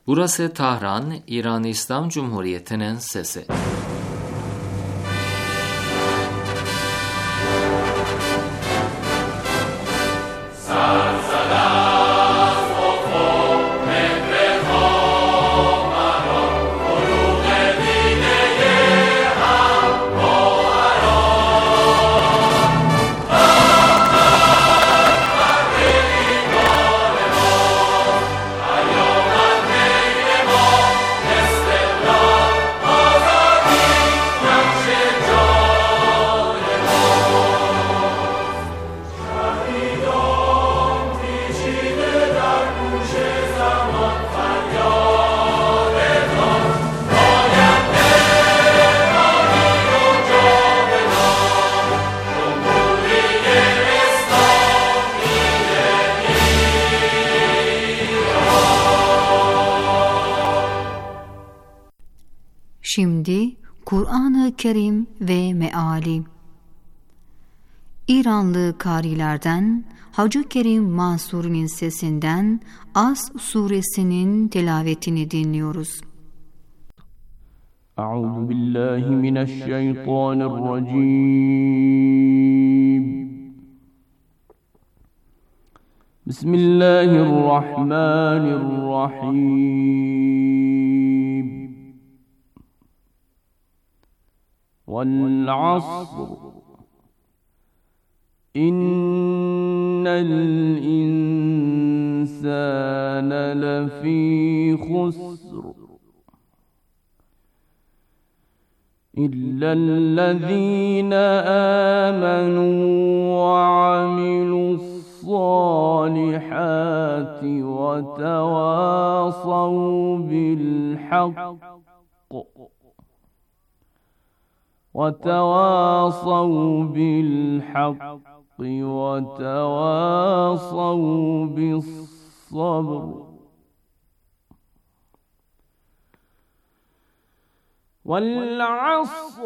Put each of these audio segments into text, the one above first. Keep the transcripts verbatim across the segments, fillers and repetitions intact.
Burası Tahran, İran İslam Cumhuriyeti'nin sesi. Şimdi Kur'an-ı Kerim ve Meali. İranlı karilerden Hacı Kerim Mansuri'nin sesinden As suresinin tilavetini dinliyoruz. Euzu billahi mineşşeytanirracim. Bismillahirrahmanirrahim. وَالْعَصْرِ إِنَّ الْإِنسَانَ لَفِي خُسْرٍ إِلَّا الَّذِينَ آمَنُوا وَعَمِلُوا الصَّالِحَاتِ وَتَوَاصَوْا بِالْحَقِّ وَتَوَاصَوْا بِالْحَقِّ وَتَوَاصَوْا بِالصَّبْرِ وَالْعَصْرِ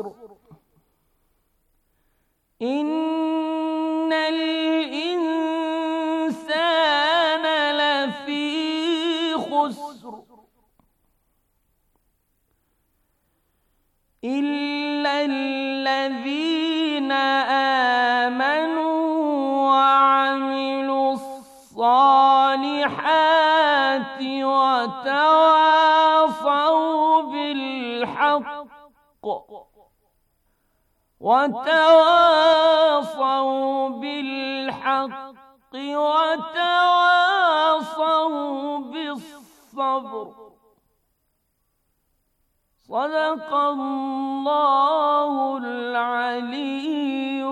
إِنَّ الْإِنسَانَ لَفِي خُسْرٍ إِلَّا الَّذِينَ آمَنُوا وَعَمِلُوا الصَّالِحَاتِ وَتَوَاصَوْا بِالْحَقِّ وَتَوَاصَوْا بِالْحَقِّ وَتَوَاصَوْا بِالصَّبْرِ. صدق الله العلي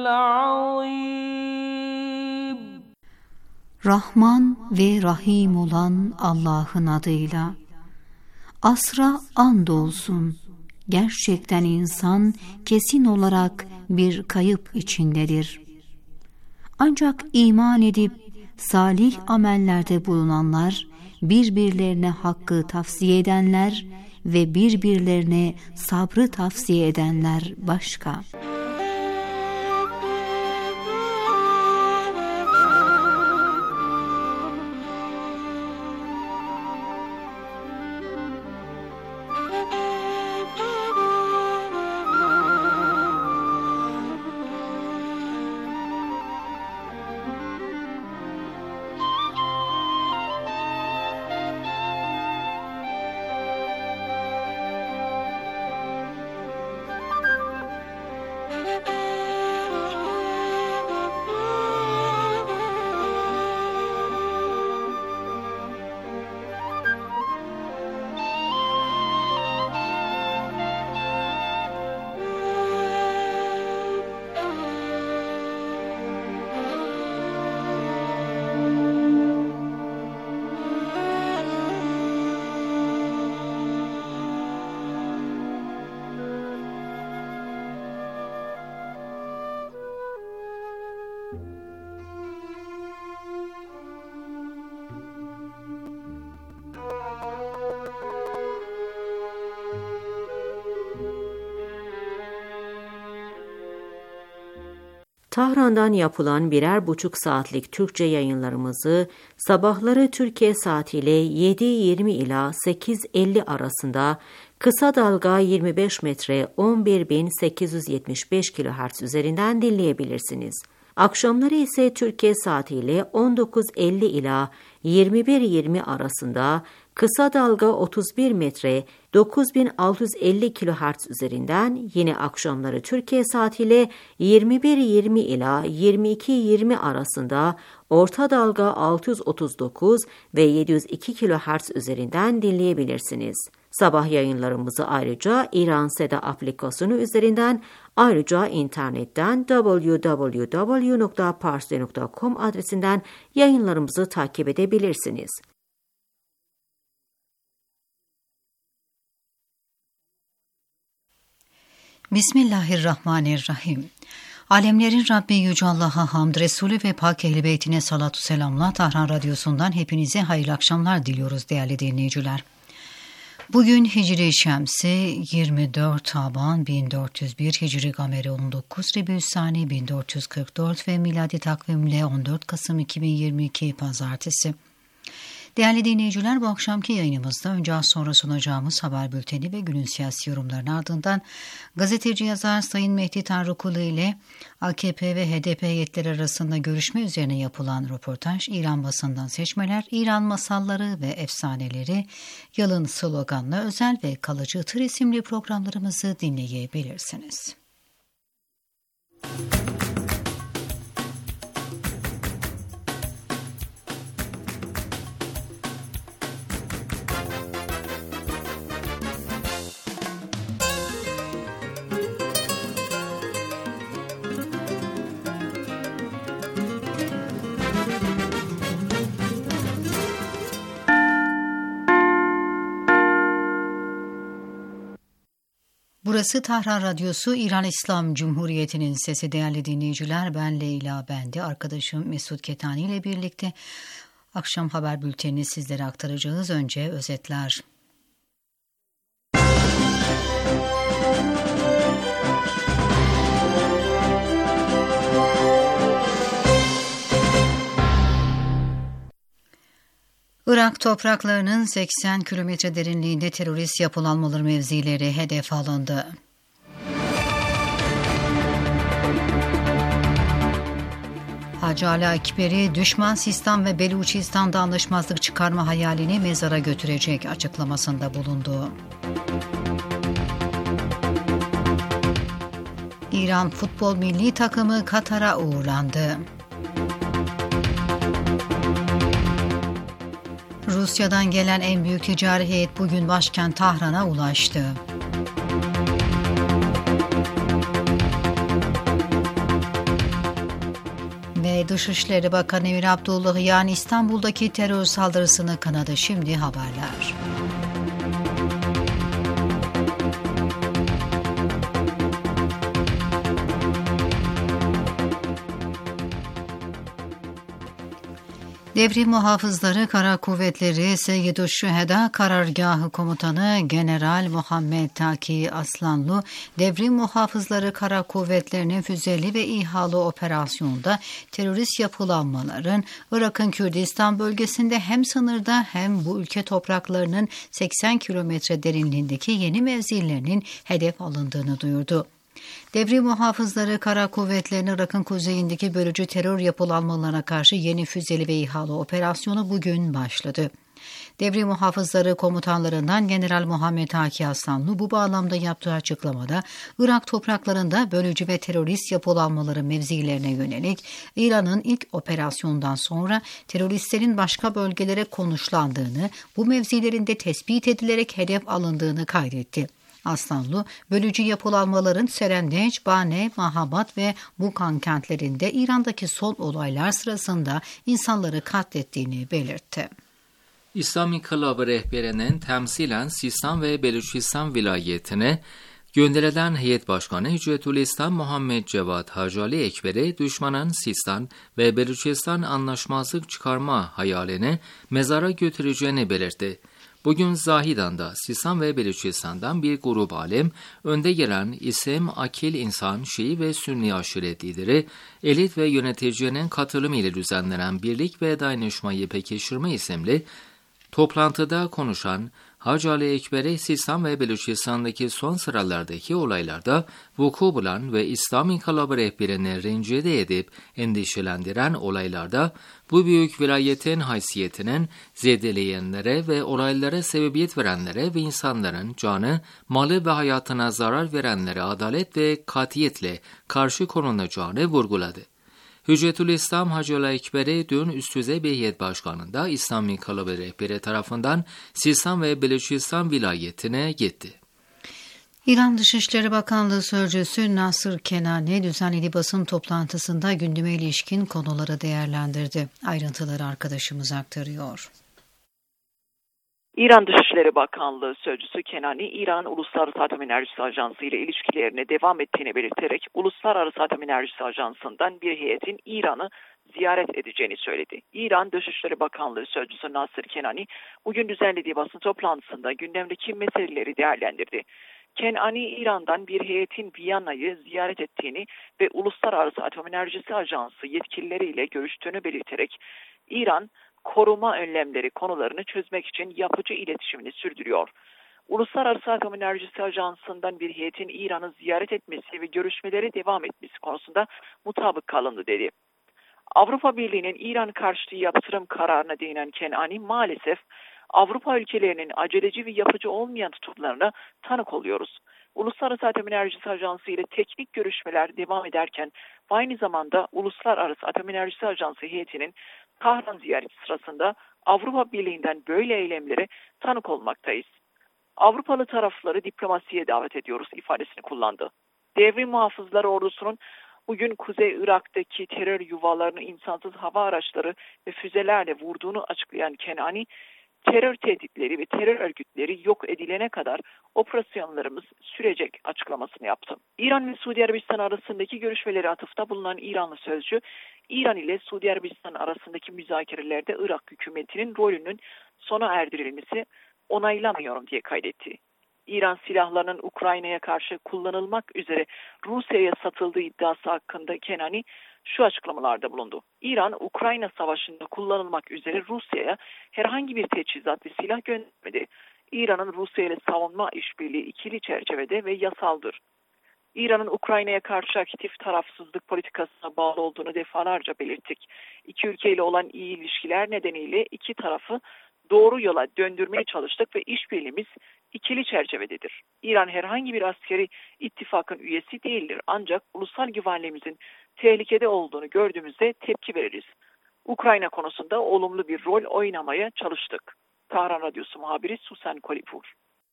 العظيم. Rahman ve Rahim olan Allah'ın adıyla. Asra andolsun. Gerçekten insan kesin olarak bir kayıp içindedir. Ancak iman edip salih amellerde bulunanlar, birbirlerine hakkı tavsiye edenler ve birbirlerine sabrı tavsiye edenler başka. Tahran'dan yapılan birer buçuk saatlik Türkçe yayınlarımızı sabahları Türkiye saatiyle yedi yirmi ila sekiz elli arasında kısa dalga yirmi beş metre on bir bin sekiz yüz yetmiş beş kilohertz üzerinden dinleyebilirsiniz. Akşamları ise Türkiye saatiyle on dokuz elli ila yirmi bir yirmi arasında kısa dalga otuz bir metre dokuz bin altı yüz elli kilohertz üzerinden, yine akşamları Türkiye saatiyle yirmi bir yirmi ila yirmi iki yirmi arasında orta dalga altı yüz otuz dokuz ve yedi yüz iki kilohertz üzerinden dinleyebilirsiniz. Sabah yayınlarımızı ayrıca İran Seda aplikasyonu üzerinden, ayrıca internetten double-u double-u double-u nokta parsi nokta com adresinden yayınlarımızı takip edebilirsiniz. Bismillahirrahmanirrahim. Alemlerin Rabbi Yüce Allah'a hamd, Resulü ve Pak Ehl-i Beytine salatu selamla Tahran Radyosu'ndan hepinize hayırlı akşamlar diliyoruz değerli dinleyiciler. Bugün Hicri Şemsi yirmi dört Şaban bin dört yüz bir, Hicri Gameri on dokuz Rebiü'l-Sani bin dört yüz kırk dört ve miladi takvimle on dört Kasım iki bin yirmi iki Pazartesi. Değerli dinleyiciler, bu akşamki yayınımızda önce az sonra sunacağımız haber bülteni ve günün siyasi yorumlarının ardından gazeteci yazar Sayın Mehdi Tanrıkulu ile A K P ve H D P heyetleri arasında görüşme üzerine yapılan röportaj, İran basından seçmeler, İran masalları ve efsaneleri, yılın sloganla özel ve kalıcı tır isimli programlarımızı dinleyebilirsiniz. Burası Tahran Radyosu, İran İslam Cumhuriyeti'nin sesi değerli dinleyiciler. Ben Leyla Bendi, arkadaşım Mesut Ketani ile birlikte akşam haber bültenini sizlere aktaracağız. Önce özetler. Irak topraklarının seksen kilometre derinliğinde terörist yapılanmaları mevzileri hedef alındı. Hacı Ali Ekberi, düşman Sistan ve Beluçistan'da anlaşmazlık çıkarma hayalini mezara götürecek açıklamasında bulundu. İran futbol milli takımı Katar'a uğurlandı. Rusya'dan gelen en büyük ticari heyet bugün başkent Tahran'a ulaştı. Ve Dışişleri Bakanı Emir Abdullahian İstanbul'daki terör saldırısını kınadı. Şimdi haberler. Devrim Muhafızları Kara Kuvvetleri Seyyid-ü Şüheda Karargahı Komutanı General Muhammed Taki Aslanlı, Devrim Muhafızları Kara Kuvvetleri'nin füzeli ve İHA'lı operasyonda terörist yapılanmaların Irak'ın Kürdistan bölgesinde hem sınırda hem bu ülke topraklarının seksen kilometre derinliğindeki yeni mevzilerinin hedef alındığını duyurdu. Devrim Muhafızları Kara Kuvvetleri'nin Irak'ın kuzeyindeki bölücü terör yapılanmalarına karşı yeni füzeli ve İHA'lı operasyonu bugün başladı. Devrim Muhafızları komutanlarından General Muhammed Taki Aslanlı bu bağlamda yaptığı açıklamada Irak topraklarında bölücü ve terörist yapılanmaları mevzilerine yönelik İran'ın ilk operasyondan sonra teröristlerin başka bölgelere konuşlandığını, bu mevzilerin de tespit edilerek hedef alındığını kaydetti. Aslanlı, bölücü yapılanmaların Serendeç, Bane, Mahabat ve Bukan kentlerinde İran'daki son olaylar sırasında insanları katlettiğini belirtti. İslam İnkılabı rehberinin temsilen Sistan ve Beluçistan vilayetine gönderilen heyet başkanı Hüccetülislam Muhammed Cevat Hacı Ali Ekberi, düşmanın Sistan ve Beluçistan anlaşmazlık çıkarma hayalini mezara götüreceğini belirtti. Bugün Zahidan'da, Sistan ve Beluçistan'dan bir grup alim, önde gelen isim, akil insan, Şii ve Sünni aşiret lideri, elit ve yöneticilerin katılımı ile düzenlenen Birlik ve Dayanışmayı Pekiştirme isimli toplantıda konuşan Hacı Ali Ekber'e Sistan ve Beluçistan'daki son sıralardaki olaylarda vuku bulan ve İslam İnkılabı rehberini rencide edip endişelendiren olaylarda bu büyük vilayetin haysiyetinin zedeleyenlere ve olaylara sebebiyet verenlere ve insanların canı, malı ve hayatına zarar verenlere adalet ve katiyetle karşı konulacağını vurguladı. Hüccetülislam Hacı Ali Ekber'e dün üst düzey bir heyet başkanında İslam İnkılabı rehberi tarafından Sistan ve Beluçistan vilayetine gitti. İran Dışişleri Bakanlığı Sözcüsü Nasır Kenani düzenlediği basın toplantısında gündeme ilişkin konuları değerlendirdi. Ayrıntıları arkadaşımız aktarıyor. İran Dışişleri Bakanlığı Sözcüsü Kenani, İran Uluslararası Atom Enerjisi Ajansı ile ilişkilerine devam ettiğini belirterek Uluslararası Atom Enerjisi Ajansı'ndan bir heyetin İran'ı ziyaret edeceğini söyledi. İran Dışişleri Bakanlığı Sözcüsü Nasır Kenani, bugün düzenlediği basın toplantısında gündemdeki meseleleri değerlendirdi. Kenani, İran'dan bir heyetin Viyana'yı ziyaret ettiğini ve Uluslararası Atom Enerjisi Ajansı yetkilileriyle görüştüğünü belirterek, İran, koruma önlemleri konularını çözmek için yapıcı iletişimini sürdürüyor. Uluslararası Atom Enerjisi Ajansı'ndan bir heyetin İran'ı ziyaret etmesi ve görüşmeleri devam etmesi konusunda mutabık kalındı dedi. Avrupa Birliği'nin İran karşıtı yaptırım kararına değinen Kenani, maalesef Avrupa ülkelerinin aceleci ve yapıcı olmayan tutumlarına tanık oluyoruz. Uluslararası Atom Enerjisi Ajansı ile teknik görüşmeler devam ederken aynı zamanda Uluslararası Atom Enerjisi Ajansı heyetinin Tahran ziyareti sırasında Avrupa Birliği'nden böyle eylemlere tanık olmaktayız. Avrupalı tarafları diplomasiye davet ediyoruz ifadesini kullandı. Devrim Muhafızları Ordusu'nun bugün Kuzey Irak'taki terör yuvalarını insansız hava araçları ve füzelerle vurduğunu açıklayan Kenani, terör tehditleri ve terör örgütleri yok edilene kadar operasyonlarımız sürecek açıklamasını yaptı. İran ve Suudi Arabistan arasındaki görüşmeleri atıfta bulunan İranlı sözcü, İran ile Suudi Arabistan arasındaki müzakerelerde Irak hükümetinin rolünün sona erdirilmesi onaylamıyorum diye kaydetti. İran silahlarının Ukrayna'ya karşı kullanılmak üzere Rusya'ya satıldığı iddiası hakkında Kenani şu açıklamalarda bulundu. İran, Ukrayna Savaşı'nda kullanılmak üzere Rusya'ya herhangi bir teçhizat ve silah göndermedi. İran'ın Rusya ile savunma işbirliği ikili çerçevede ve yasaldır. İran'ın Ukrayna'ya karşı aktif tarafsızlık politikasına bağlı olduğunu defalarca belirttik. İki ülkeyle olan iyi ilişkiler nedeniyle iki tarafı doğru yola döndürmeye çalıştık ve işbirliğimiz ikili çerçevededir. İran herhangi bir askeri ittifakın üyesi değildir, ancak ulusal güvenliğimizin tehlikede olduğunu gördüğümüzde tepki veririz. Ukrayna konusunda olumlu bir rol oynamaya çalıştık. Tahran Radyosu muhabiri Susan Kolipur.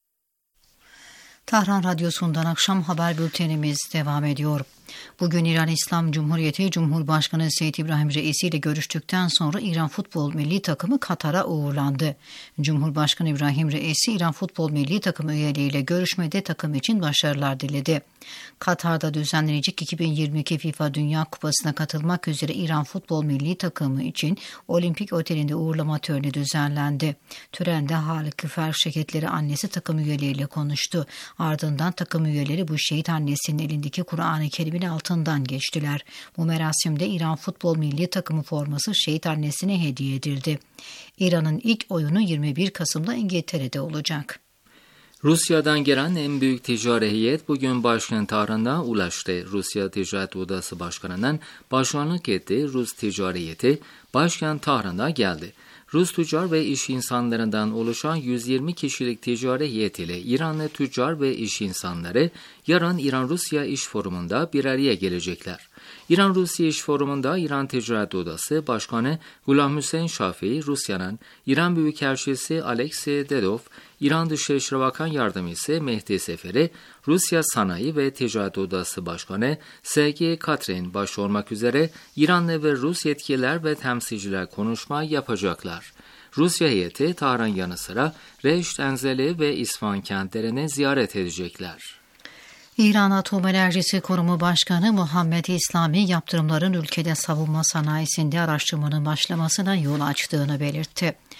Tahran Radyosu'ndan akşam haber bültenimiz devam ediyor. Bugün İran İslam Cumhuriyeti Cumhurbaşkanı Seyyid İbrahim Reisi ile görüştükten sonra İran Futbol Milli Takımı Katar'a uğurlandı. Cumhurbaşkanı İbrahim Reisi İran Futbol Milli Takımı üyeleriyle görüşmede takım için başarılar diledi. Katar'da düzenlenecek iki bin yirmi iki FIFA Dünya Kupası'na katılmak üzere İran Futbol Milli Takımı için Olimpik Oteli'nde uğurlama töreni düzenlendi. Törende Halık Küfer Şehitleri annesi takım üyeleriyle konuştu. Ardından takım üyeleri bu şehit annesinin elindeki Kur'an-ı Kerim'in altından geçtiler. Bu merasimde İran Futbol Milli Takımı forması şehit annesine hediye edildi. İran'ın ilk oyunu yirmi bir Kasım'da İngiltere'de olacak. Rusya'dan gelen en büyük ticari heyet bugün başkent Tahran'a ulaştı. Rusya Ticaret Odası Başkanı'nın başkanlık ettiği Rus ticari heyeti başkent Tahran'a geldi. Rus tüccar ve iş insanlarından oluşan yüz yirmi kişilik ticari heyet ile İranlı tüccar ve iş insanları yarın İran-Rusya İş Forumu'nda bir araya gelecekler. İran-Rusya İş Forumu'nda İran Ticaret Odası Başkanı Gulam Hüseyin Şafii, Rusya'nın İran Büyükelçisi Alexey Dedov, İran Dışişleri Bakan Yardımcısı Mehdi Seferi, Rusya Sanayi ve Ticaret Odası Başkanı Sergey Katrin başta olmak üzere İranlı ve Rus yetkililer ve temsilciler konuşma yapacaklar. Rusya heyeti Tahran yanı sıra Reşt, Enzeli ve İsfahan kentlerini ziyaret edecekler. İran Atom Enerjisi Kurumu Başkanı Muhammed İslami, yaptırımların ülkede savunma sanayisinde araştırmanın başlamasına yol açtığını belirtti.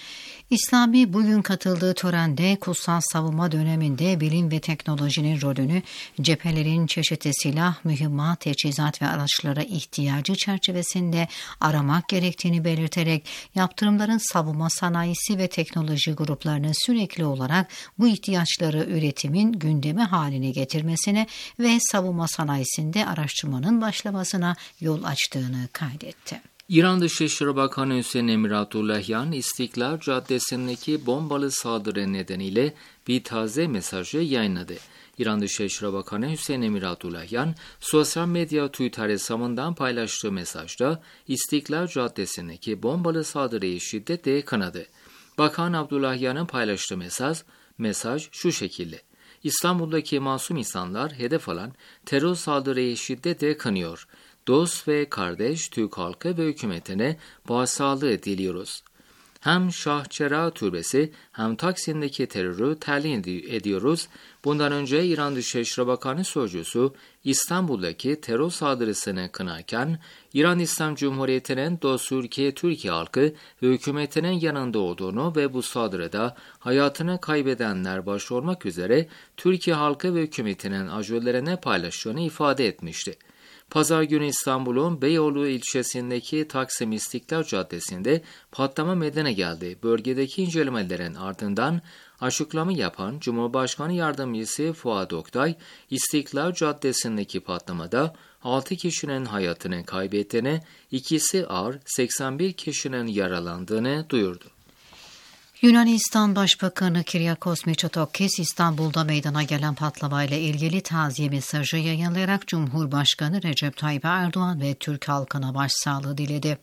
İslami bugün katıldığı törende kutsal savunma döneminde bilim ve teknolojinin rolünü, cephelerin çeşitli silah, mühimmat, teçhizat ve araçlara ihtiyacı çerçevesinde aramak gerektiğini belirterek yaptırımların savunma sanayisi ve teknoloji gruplarının sürekli olarak bu ihtiyaçları üretimin gündemi haline getirmesine ve savunma sanayisinde araştırmanın başlamasına yol açtığını kaydetti. İran Dışişleri Bakanı Hüseyin Emir Abdullahian, İstiklal Caddesi'ndeki bombalı saldırı nedeniyle bir taze mesajı yayınladı. İran Dışişleri Bakanı Hüseyin Emir Abdullahian, sosyal medya Twitter hesabından paylaştığı mesajda İstiklal Caddesi'ndeki bombalı saldırıyı şiddetle kınadı. Bakan Abdullahian'ın paylaştığı mesaj, mesaj şu şekilde: İstanbul'daki masum insanlar hedef alan terör saldırıyı şiddetle kınıyor. Dost ve kardeş Türk halkı ve hükümetine başsağlığı diliyoruz. Hem Şahçera Türbesi hem Taksim'deki terörü telin ediyoruz. Bundan önce İran Dışişleri Bakanı Sözcüsü İstanbul'daki terör saldırısını kınarken İran İslam Cumhuriyeti'nin dost ülke Türkiye halkı ve hükümetinin yanında olduğunu ve bu saldırıda hayatını kaybedenler başta olmak üzere Türkiye halkı ve hükümetinin acılarını paylaştığını ifade etmişti. Pazar günü İstanbul'un Beyoğlu ilçesindeki Taksim İstiklal Caddesi'nde patlama meydana geldi. Bölgedeki incelemelerin ardından açıklama yapan Cumhurbaşkanı Yardımcısı Fuat Oktay, İstiklal Caddesi'ndeki patlamada altı kişinin hayatını kaybettiğini, ikisi ağır, seksen bir kişinin yaralandığını duyurdu. Yunanistan Başbakanı Kyriakos Mitsotakis, İstanbul'da meydana gelen patlamayla ilgili taziye mesajı yayınlayarak Cumhurbaşkanı Recep Tayyip Erdoğan ve Türk halkına başsağlığı diledi.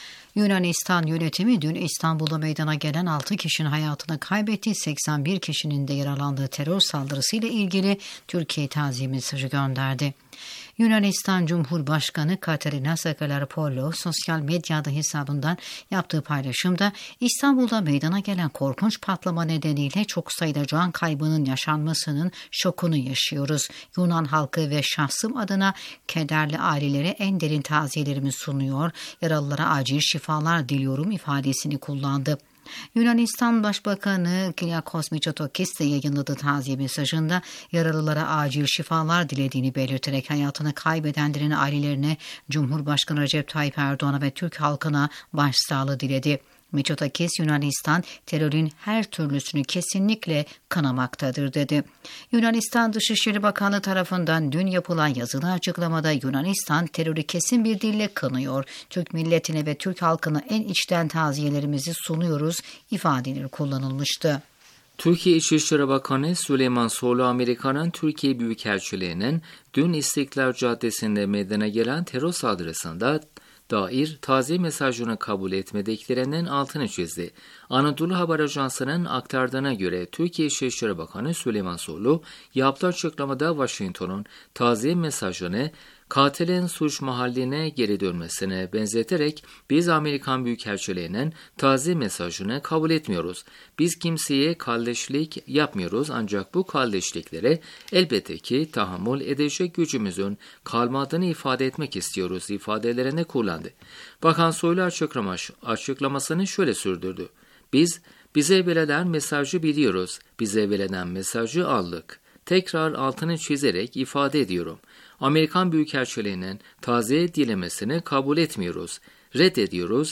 Yunanistan yönetimi dün İstanbul'da meydana gelen altı kişinin hayatını kaybettiği, seksen bir kişinin de yaralandığı terör saldırısıyla ilgili Türkiye taziye mesajı gönderdi. Yunanistan Cumhurbaşkanı Katerina Sakalaropoulou sosyal medyada hesabından yaptığı paylaşımda İstanbul'da meydana gelen korkunç patlama nedeniyle çok sayıda can kaybının yaşanmasının şokunu yaşıyoruz. Yunan halkı ve şahsım adına kederli ailelere en derin taziyelerimi sunuyor, yaralılara acil şifalar diliyorum ifadesini kullandı. Yunanistan Başbakanı Kyriakos Mitsotakis de yayınladığı taziye mesajında yaralılara acil şifalar dilediğini belirterek hayatını kaybedenlerin ailelerine, Cumhurbaşkanı Recep Tayyip Erdoğan'a ve Türk halkına başsağlığı diledi. Mitsotakis, Yunanistan terörün her türlüsünü kesinlikle kınamaktadır dedi. Yunanistan Dışişleri Bakanlığı tarafından dün yapılan yazılı açıklamada Yunanistan terörü kesin bir dille kınıyor. Türk milletine ve Türk halkına en içten taziyelerimizi sunuyoruz ifadeleri kullanılmıştı. Türkiye İçişleri Bakanı Süleyman Soylu, Amerika'nın Türkiye Büyükelçiliği'nin dün İstiklal Caddesi'nde meydana gelen terör saldırısında dair taziye mesajını kabul etmediklerinin altını çizdi. Anadolu Haber Ajansı'nın aktardığına göre Türkiye İçişleri Bakanı Süleyman Soylu yaptığı açıklamada Washington'un taziye mesajını katilin suç mahalline geri dönmesine benzeterek biz Amerikan Büyükelçiliği'nin taziye mesajını kabul etmiyoruz. Biz kimseye kardeşlik yapmıyoruz, ancak bu kardeşliklere elbette ki tahammül edecek gücümüzün kalmadığını ifade etmek istiyoruz ifadelerini kullandı. Bakan Soylu açıklamış, açıklamasını şöyle sürdürdü. Biz bize verilen mesajı biliyoruz, bize verilen mesajı aldık. Tekrar altını çizerek ifade ediyorum. Amerikan Büyükelçiliği'nin taziye dilemesini kabul etmiyoruz, reddediyoruz.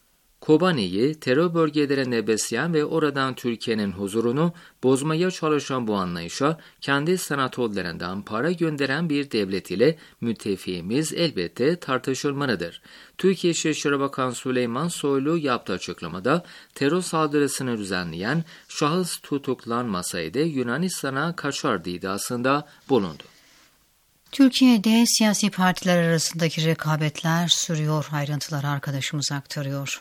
Kobani'yi terör bölgelerinde besleyen ve oradan Türkiye'nin huzurunu bozmaya çalışan bu anlayışa kendi senatörlerinden para gönderen bir devlet ile müttefiğimiz elbette tartışılmalıdır. Türkiye İçişleri Bakanı Süleyman Soylu yaptığı açıklamada terör saldırısını düzenleyen şahıs tutuklanmasaydı Yunanistan'a kaçardı iddiasında bulundu. Türkiye'de siyasi partiler arasındaki rekabetler sürüyor. Ayrıntıları arkadaşımız aktarıyor.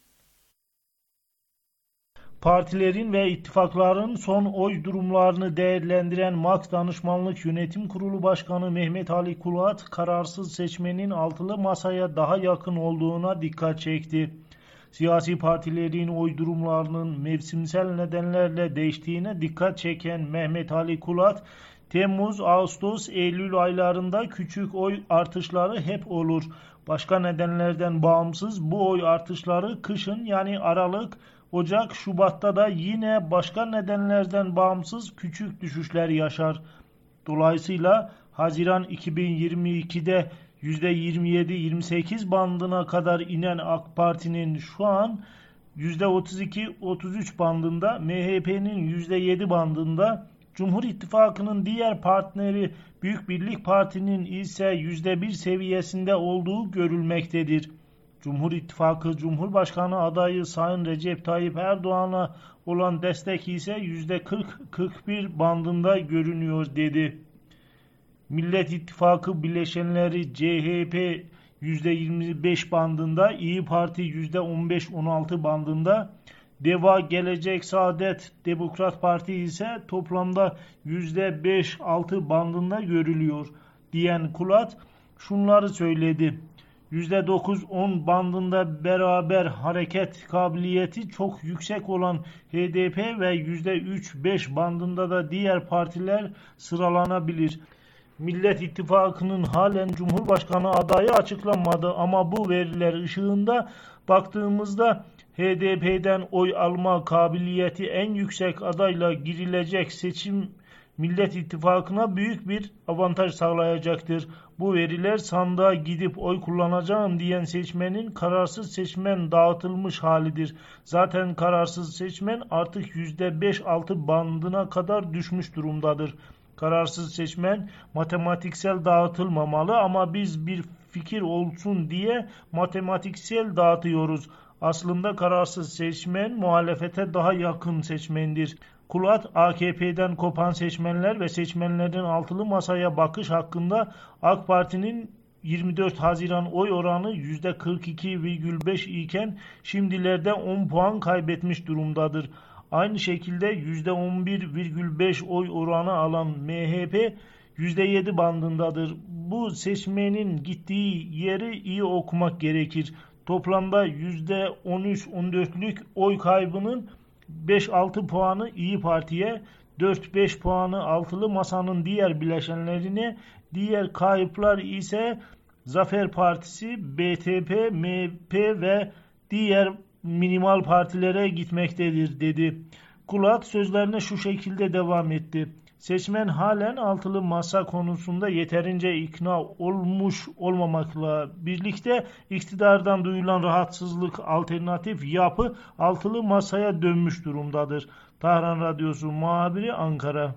Partilerin ve ittifakların son oy durumlarını değerlendiren MAK Danışmanlık Yönetim Kurulu Başkanı Mehmet Ali Kulat, kararsız seçmenin altılı masaya daha yakın olduğuna dikkat çekti. Siyasi partilerin oy durumlarının mevsimsel nedenlerle değiştiğine dikkat çeken Mehmet Ali Kulat, Temmuz, Ağustos, Eylül aylarında küçük oy artışları hep olur. Başka nedenlerden bağımsız bu oy artışları kışın yani Aralık, Ocak, Şubat'ta da yine başka nedenlerden bağımsız küçük düşüşler yaşar. Dolayısıyla Haziran iki bin yirmi ikide yüzde yirmi yedi yirmi sekiz bandına kadar inen AK Parti'nin şu an yüzde otuz iki otuz üç bandında, M H P'nin yüzde yedi bandında, Cumhur İttifakı'nın diğer partneri Büyük Birlik Parti'nin ise yüzde bir seviyesinde olduğu görülmektedir. Cumhur İttifakı Cumhurbaşkanı adayı Sayın Recep Tayyip Erdoğan'a olan destek ise yüzde kırk kırk bir bandında görünüyor dedi. Millet İttifakı bileşenleri C H P yüzde yirmi beş bandında, İyi Parti yüzde on beş on altı bandında, Deva, Gelecek, Saadet, Demokrat Parti ise toplamda yüzde beş altı bandında görülüyor diyen Kulat şunları söyledi. yüzde dokuz on bandında beraber hareket kabiliyeti çok yüksek olan H D P ve yüzde üç beş bandında da diğer partiler sıralanabilir. Millet İttifakı'nın halen Cumhurbaşkanı adayı açıklanmadı ama bu veriler ışığında baktığımızda H D P'den oy alma kabiliyeti en yüksek adayla girilecek seçim Millet İttifakı'na büyük bir avantaj sağlayacaktır. Bu veriler sandığa gidip oy kullanacağım diyen seçmenin kararsız seçmen dağıtılmış halidir. Zaten kararsız seçmen artık yüzde beş altı bandına kadar düşmüş durumdadır. Kararsız seçmen matematiksel dağıtılmamalı ama biz bir fikir olsun diye matematiksel dağıtıyoruz. Aslında kararsız seçmen muhalefete daha yakın seçmendir. Kulat, A K P'den kopan seçmenler ve seçmenlerin altılı masaya bakış hakkında AK Parti'nin yirmi dört Haziran oy oranı yüzde kırk iki virgül beş iken şimdilerde on puan kaybetmiş durumdadır. Aynı şekilde yüzde on bir virgül beş oy oranı alan M H P yüzde yedi bandındadır. Bu seçmenin gittiği yeri iyi okumak gerekir. Toplamda yüzde on üç on dörtlük oy kaybının beş altı puanı İyi Parti'ye, dört beş puanı altılı masanın diğer bileşenlerine, diğer kayıplar ise Zafer Partisi, B T P, M H P ve diğer minimal partilere gitmektedir dedi. Kulat sözlerine şu şekilde devam etti. Seçmen halen altılı masa konusunda yeterince ikna olmuş olmamakla birlikte iktidardan duyulan rahatsızlık, alternatif yapı altılı masaya dönmüş durumdadır. Tahran Radyosu muhabiri, Ankara.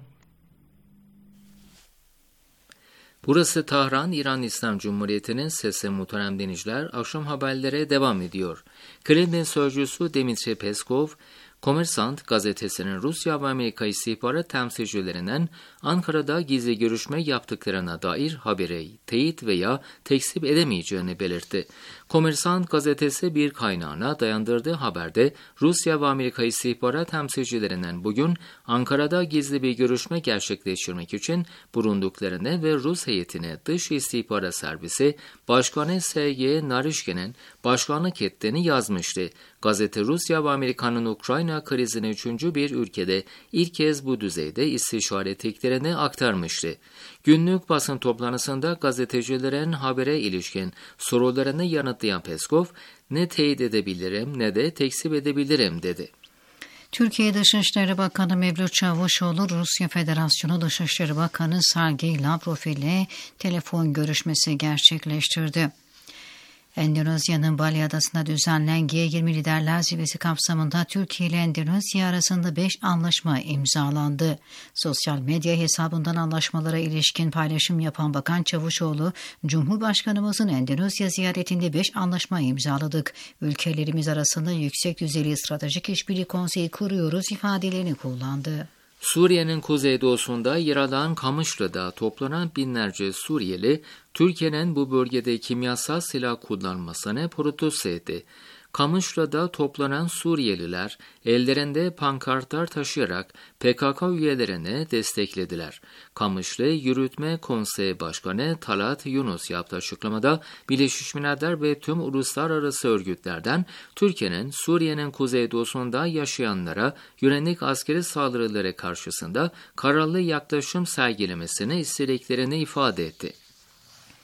Burası Tahran, İran İslam Cumhuriyeti'nin sesi. Muhterem dinleyiciler, akşam haberlere devam ediyor. Kremlin sözcüsü Dmitri Peskov, Kommersant gazetesinin Rusya ve Amerika istihbarat temsilcilerinden Ankara'da gizli görüşme yaptıklarına dair haberi teyit veya tekzip edemeyeceğini belirtti. Kommersant gazetesi bir kaynağına dayandırdığı haberde Rusya ve Amerika istihbarat temsilcilerinden bugün Ankara'da gizli bir görüşme gerçekleştirmek için bulunduklarını ve Rus heyetine Dış İstihbarat Servisi Başkanı Sergey Narishkin'in başkanlık ettiğini yazmıştı. Gazete Rusya ve Amerika'nın Ukrayna krizine üçüncü bir ülkede ilk kez bu düzeyde istişare ettiklerini aktarmıştı. Günlük basın toplantısında gazetecilerin habere ilişkin sorularını yanıtlayan Peskov, ne teyit edebilirim ne de tekzip edebilirim dedi. Türkiye Dışişleri Bakanı Mevlüt Çavuşoğlu, Rusya Federasyonu Dışişleri Bakanı Sergey Lavrov ile telefon görüşmesi gerçekleştirdi. Endonezya'nın Bali Adası'nda düzenlenen G yirmi Liderler Zirvesi kapsamında Türkiye ile Endonezya arasında beş anlaşma imzalandı. Sosyal medya hesabından anlaşmalara ilişkin paylaşım yapan Bakan Çavuşoğlu, Cumhurbaşkanımızın Endonezya ziyaretinde beş anlaşma imzaladık. Ülkelerimiz arasında yüksek düzeyli stratejik işbirliği konseyi kuruyoruz ifadelerini kullandı. Suriye'nin kuzeydoğusunda yer alan Kamışlı'da toplanan binlerce Suriyeli, Türkiye'nin bu bölgede kimyasal silah kullanmasını protesto etti. Kamışlı'da toplanan Suriyeliler ellerinde pankartlar taşıyarak P K K üyelerini desteklediler. Kamışlı Yürütme Konseyi Başkanı Talat Yunus yaptığı açıklamada Birleşmiş Milletler ve tüm uluslararası örgütlerden Türkiye'nin Suriye'nin kuzeydoğusunda yaşayanlara yönelik askeri saldırıları karşısında kararlı yaklaşım sergilemesini istediklerini ifade etti.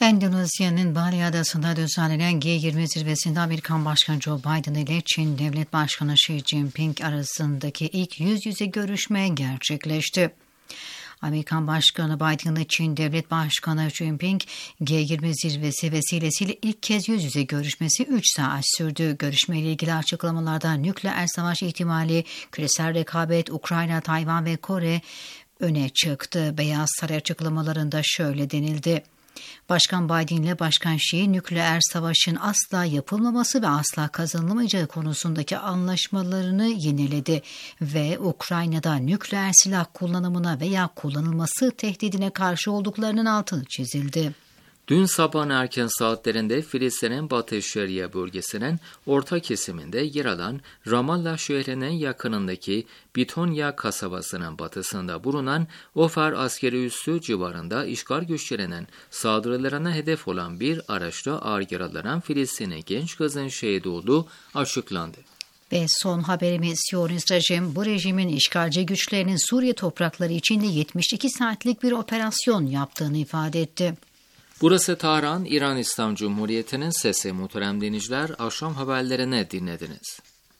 Endonezya'nın Bali Adası'nda düzenlenen G yirmi zirvesinde Amerikan Başkanı Joe Biden ile Çin Devlet Başkanı Xi Jinping arasındaki ilk yüz yüze görüşme gerçekleşti. Amerikan Başkanı Biden ile Çin Devlet Başkanı Xi Jinping G yirmi zirvesi vesilesiyle ilk kez yüz yüze görüşmesi üç saat sürdü. Görüşmeyle ilgili açıklamalarda nükleer savaş ihtimali, küresel rekabet, Ukrayna, Tayvan ve Kore öne çıktı. Beyaz Saray açıklamalarında şöyle denildi. Başkan Biden ile Başkan Xi nükleer savaşın asla yapılmaması ve asla kazanılamayacağı konusundaki anlaşmalarını yeniledi ve Ukrayna'da nükleer silah kullanımına veya kullanılması tehdidine karşı olduklarının altını çizildi. Dün sabahın erken saatlerinde Filistin'in Batı Şeria bölgesinin orta kesiminde yer alan Ramallah şehrinin yakınındaki Bitonya kasabasının batısında bulunan Ofer askeri üssü civarında işgal güçlerinin saldırılarına hedef olan bir araçta ağır yaralanan Filistinli genç kızın şehit olduğu açıklandı. Ve son haberimiz Siyonist rejim bu rejimin işgalci güçlerinin Suriye toprakları içinde yetmiş iki saatlik bir operasyon yaptığını ifade etti. Burası Tahran, İran İslam Cumhuriyeti'nin sesi. Muhterem dinleyiciler, akşam haberlerini dinlediniz.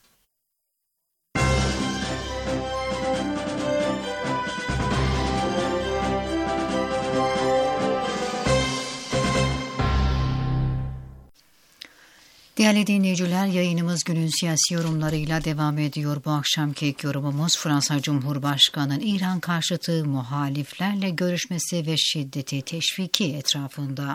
Değerli dinleyiciler, yayınımız günün siyasi yorumlarıyla devam ediyor. Bu akşamki ilk yorumumuz Fransa Cumhurbaşkanı'nın İran karşıtı muhaliflerle görüşmesi ve şiddeti teşviki etrafında.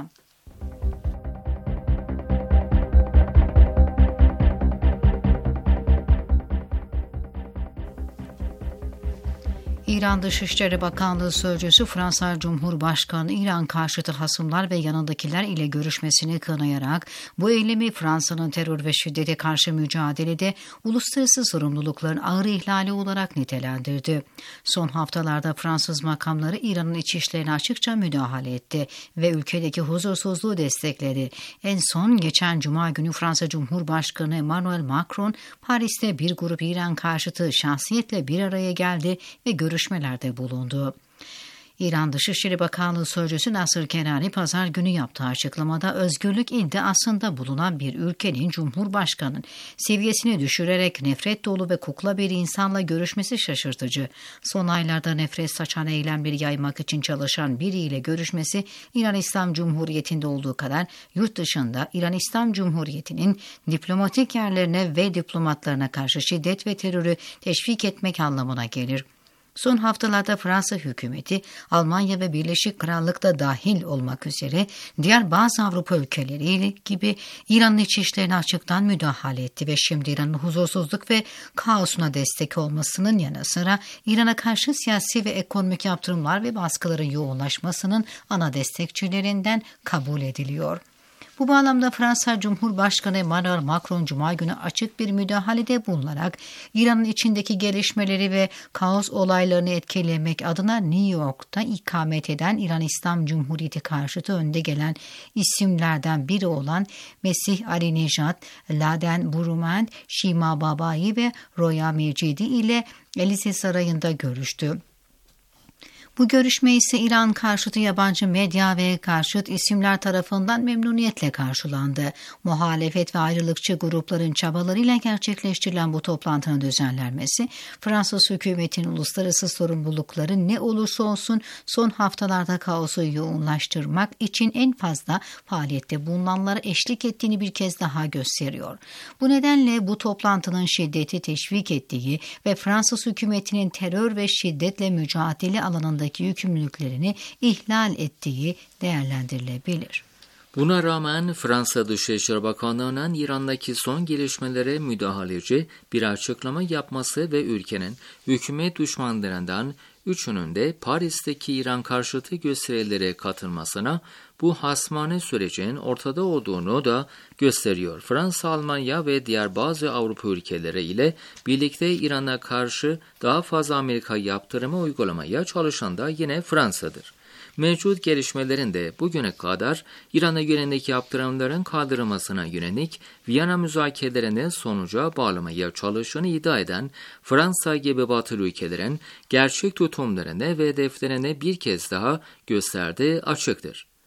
İran Dışişleri Bakanlığı Sözcüsü Fransa Cumhurbaşkanı İran karşıtı hasımlar ve yanındakiler ile görüşmesini kınayarak bu eylemi Fransa'nın terör ve şiddete karşı mücadelede uluslararası sorumlulukların ağır ihlali olarak nitelendirdi. Son haftalarda Fransız makamları İran'ın iç işlerine açıkça müdahale etti ve ülkedeki huzursuzluğu destekledi. En son geçen Cuma günü Fransa Cumhurbaşkanı Emmanuel Macron Paris'te bir grup İran karşıtı şahsiyetle bir araya geldi ve görüşmelerde bulundu. İran Dışişleri Bakanlığı Sözcüsü Nasır Kenani pazar günü yaptığı açıklamada özgürlük iddiasında bulunan bir ülkenin Cumhurbaşkanı'nın seviyesini düşürerek nefret dolu ve kukla bir insanla görüşmesi şaşırtıcı. Son aylarda nefret saçan eylemleri yaymak için çalışan biriyle görüşmesi İran İslam Cumhuriyeti'nde olduğu kadar yurt dışında İran İslam Cumhuriyeti'nin diplomatik yerlerine ve diplomatlarına karşı şiddet ve terörü teşvik etmek anlamına gelir. Son haftalarda Fransa hükümeti, Almanya ve Birleşik Krallık'ta dahil olmak üzere diğer bazı Avrupa ülkeleri gibi İran'ın iç işlerine açıktan müdahale etti ve şimdi İran'ın huzursuzluk ve kaosuna destek olmasının yanı sıra İran'a karşı siyasi ve ekonomik yaptırımlar ve baskıların yoğunlaşmasının ana destekçilerinden kabul ediliyor. Bu bağlamda Fransa Cumhurbaşkanı Emmanuel Macron Cuma günü açık bir müdahalede bulunarak İran'ın içindeki gelişmeleri ve kaos olaylarını etkilemek adına New York'ta ikamet eden İran İslam Cumhuriyeti karşıtı önde gelen isimlerden biri olan Mesih Ali Nejat, Laden Burumand, Shima Babai ve Roya Mecidi ile Elise Sarayı'nda görüştü. Bu görüşme ise İran karşıtı yabancı medya ve karşıt isimler tarafından memnuniyetle karşılandı. Muhalefet ve ayrılıkçı grupların çabalarıyla gerçekleştirilen bu toplantının düzenlenmesi, Fransız hükümetinin uluslararası sorumlulukları ne olursa olsun son haftalarda kaosu yoğunlaştırmak için en fazla faaliyette bulunanlara eşlik ettiğini bir kez daha gösteriyor. Bu nedenle bu toplantının şiddeti teşvik ettiği ve Fransız hükümetinin terör ve şiddetle mücadele alanında yükümlülüklerini ihlal ettiği değerlendirilebilir. Buna rağmen Fransa Dışişleri Bakanlığı'nın İran'daki son gelişmelere müdahaleci bir açıklama yapması ve ülkenin hükümet düşmanlarından üçünün de Paris'teki İran karşıtı gösterilere katılmasına bu hasmane sürecin ortada olduğunu da gösteriyor. Fransa, Almanya ve diğer bazı Avrupa ülkeleri ile birlikte İran'a karşı daha fazla Amerika yaptırımı uygulamaya çalışan da yine Fransa'dır. Mevcut gelişmelerin de bugüne kadar İran'a yönelik yaptırımların kaldırılmasına yönelik Viyana müzakerelerini sonuca bağlamaya çalıştığını iddia eden Fransa gibi Batılı ülkelerin gerçek tutumlarını ve hedeflerini bir kez daha gösterdiği açıktır.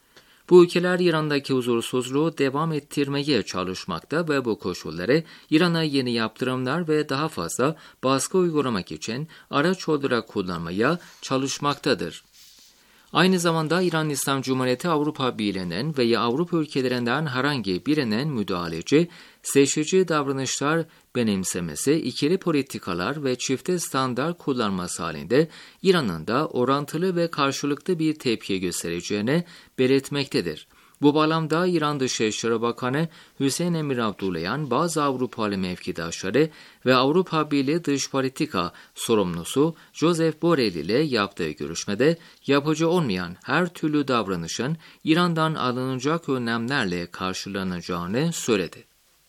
Bu ülkeler İran'daki huzursuzluğu devam ettirmeye çalışmakta ve bu koşulları İran'a yeni yaptırımlar ve daha fazla baskı uygulamak için araç olarak kullanmaya çalışmaktadır. Aynı zamanda İran İslam Cumhuriyeti Avrupa Birliği'nin veya Avrupa ülkelerinden herhangi birinin müdahaleci, seçici davranışlar benimsemesi, ikili politikalar ve çifte standart kullanması halinde İran'ın da orantılı ve karşılıklı bir tepki göstereceğini belirtmektedir. Bu bağlamda İran Dışişleri Bakanı Hüseyin Emir Abdullahian, bazı Avrupalı mevkidaşları ve Avrupa Birliği Dış Politika sorumlusu Josep Borrell ile yaptığı görüşmede yapıcı olmayan her türlü davranışın İran'dan alınacak önlemlerle karşılanacağını söyledi.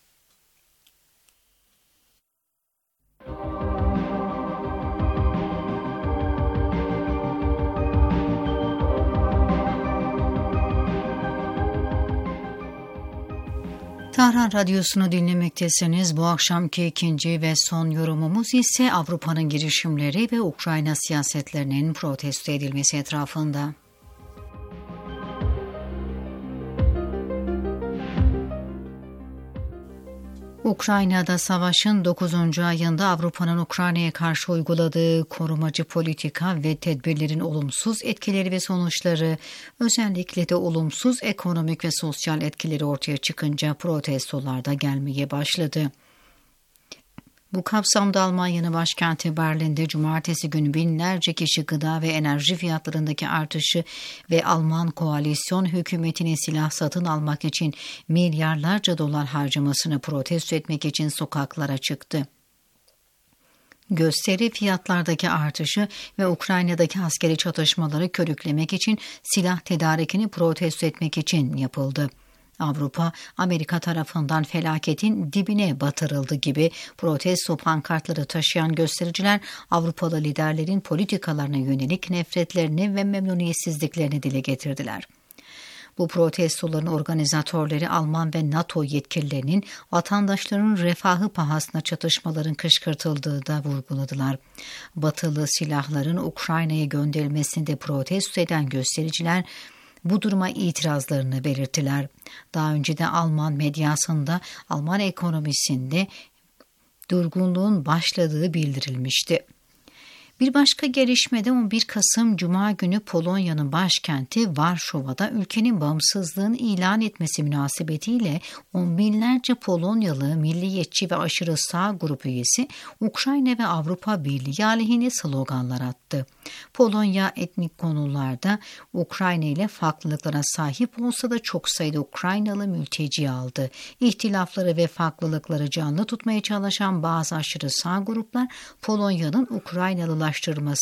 Tahran Radyosu'nu dinlemektesiniz. Bu akşamki ikinci ve son yorumumuz ise Avrupa'nın girişimleri ve Ukrayna siyasetlerinin protesto edilmesi etrafında. Ukrayna'da savaşın dokuzuncu ayında Avrupa'nın Ukrayna'ya karşı uyguladığı korumacı politika ve tedbirlerin olumsuz etkileri ve sonuçları, özellikle de olumsuz ekonomik ve sosyal etkileri ortaya çıkınca protestolar da gelmeye başladı. Bu kapsamda Almanya'nın başkenti Berlin'de cumartesi günü binlerce kişi gıda ve enerji fiyatlarındaki artışı ve Alman koalisyon hükümetine silah satın almak için milyarlarca dolar harcamasını protesto etmek için sokaklara çıktı. Gösteri fiyatlardaki artışı ve Ukrayna'daki askeri çatışmaları körüklemek için silah tedarikini protesto etmek için yapıldı. Avrupa, Amerika tarafından felaketin dibine batırıldı gibi protesto pankartları taşıyan göstericiler Avrupalı liderlerin politikalarına yönelik nefretlerini ve memnuniyetsizliklerini dile getirdiler. Bu protestoların organizatörleri Alman ve NATO yetkililerinin vatandaşların refahı pahasına çatışmaların kışkırtıldığı da vurguladılar. Batılı silahların Ukrayna'ya gönderilmesini de protesto eden göstericiler bu duruma itirazlarını belirttiler. Daha önce de Alman medyasında Alman ekonomisinde durgunluğun başladığı bildirilmişti. Bir başka gelişmede on bir Kasım Cuma günü Polonya'nın başkenti Varşova'da ülkenin bağımsızlığını ilan etmesi münasebetiyle on binlerce Polonyalı milliyetçi ve aşırı sağ grup üyesi Ukrayna ve Avrupa Birliği aleyhine sloganlar attı. Polonya etnik konularda Ukrayna ile farklılıklara sahip olsa da çok sayıda Ukraynalı mülteci aldı. İhtilafları ve farklılıkları canlı tutmaya çalışan bazı aşırı sağ gruplar Polonya'nın Ukraynalılar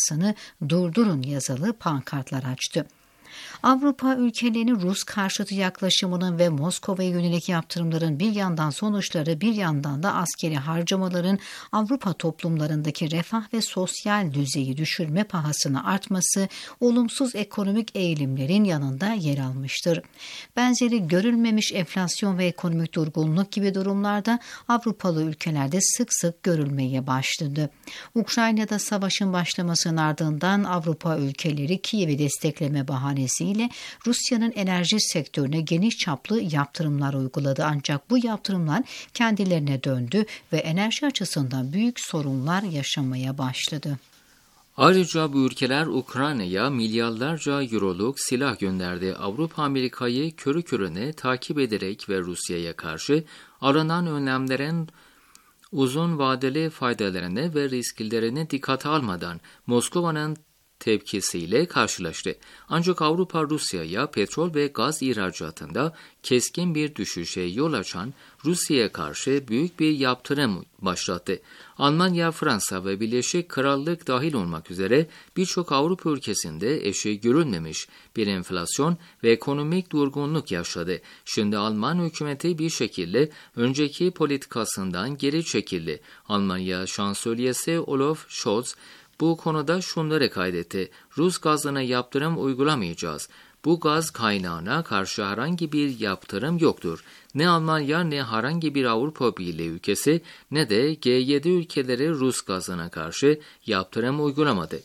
durdurun yazılı pankartlar açtı. Avrupa ülkelerinin Rus karşıtı yaklaşımının ve Moskova'ya yönelik yaptırımların bir yandan sonuçları, bir yandan da askeri harcamaların Avrupa toplumlarındaki refah ve sosyal düzeyi düşürme pahasına artması, olumsuz ekonomik eğilimlerin yanında yer almıştır. Benzeri görülmemiş enflasyon ve ekonomik durgunluk gibi durumlarda Avrupalı ülkelerde sık sık görülmeye başladı. Ukrayna'da savaşın başlamasının ardından Avrupa ülkeleri Kiev'i destekleme bahanesiyle Rusya'nın enerji sektörüne geniş çaplı yaptırımlar uyguladı. Ancak bu yaptırımlar kendilerine döndü ve enerji açısından büyük sorunlar yaşamaya başladı. Ayrıca bu ülkeler Ukrayna'ya milyarlarca euroluk silah gönderdi. Avrupa Amerika'yı körü körüne takip ederek ve Rusya'ya karşı alınan önlemlerin uzun vadeli faydalarını ve risklerini dikkate almadan Moskova'nın tepkisiyle karşılaştı. Ancak Avrupa Rusya'ya petrol ve gaz ihracatında keskin bir düşüşe yol açan Rusya'ya karşı büyük bir yaptırım başlattı. Almanya, Fransa ve Birleşik Krallık dahil olmak üzere birçok Avrupa ülkesinde eşi görülmemiş bir enflasyon ve ekonomik durgunluk yaşadı. Şimdi Alman hükümeti bir şekilde önceki politikasından geri çekildi. Almanya Şansölyesi Olaf Scholz bu konuda şunları kaydetti. Rus gazına yaptırım uygulamayacağız. Bu gaz kaynağına karşı herhangi bir yaptırım yoktur. Ne Almanya ne herhangi bir Avrupa Birliği ülkesi ne de G yedi ülkeleri Rus gazına karşı yaptırım uygulamadı.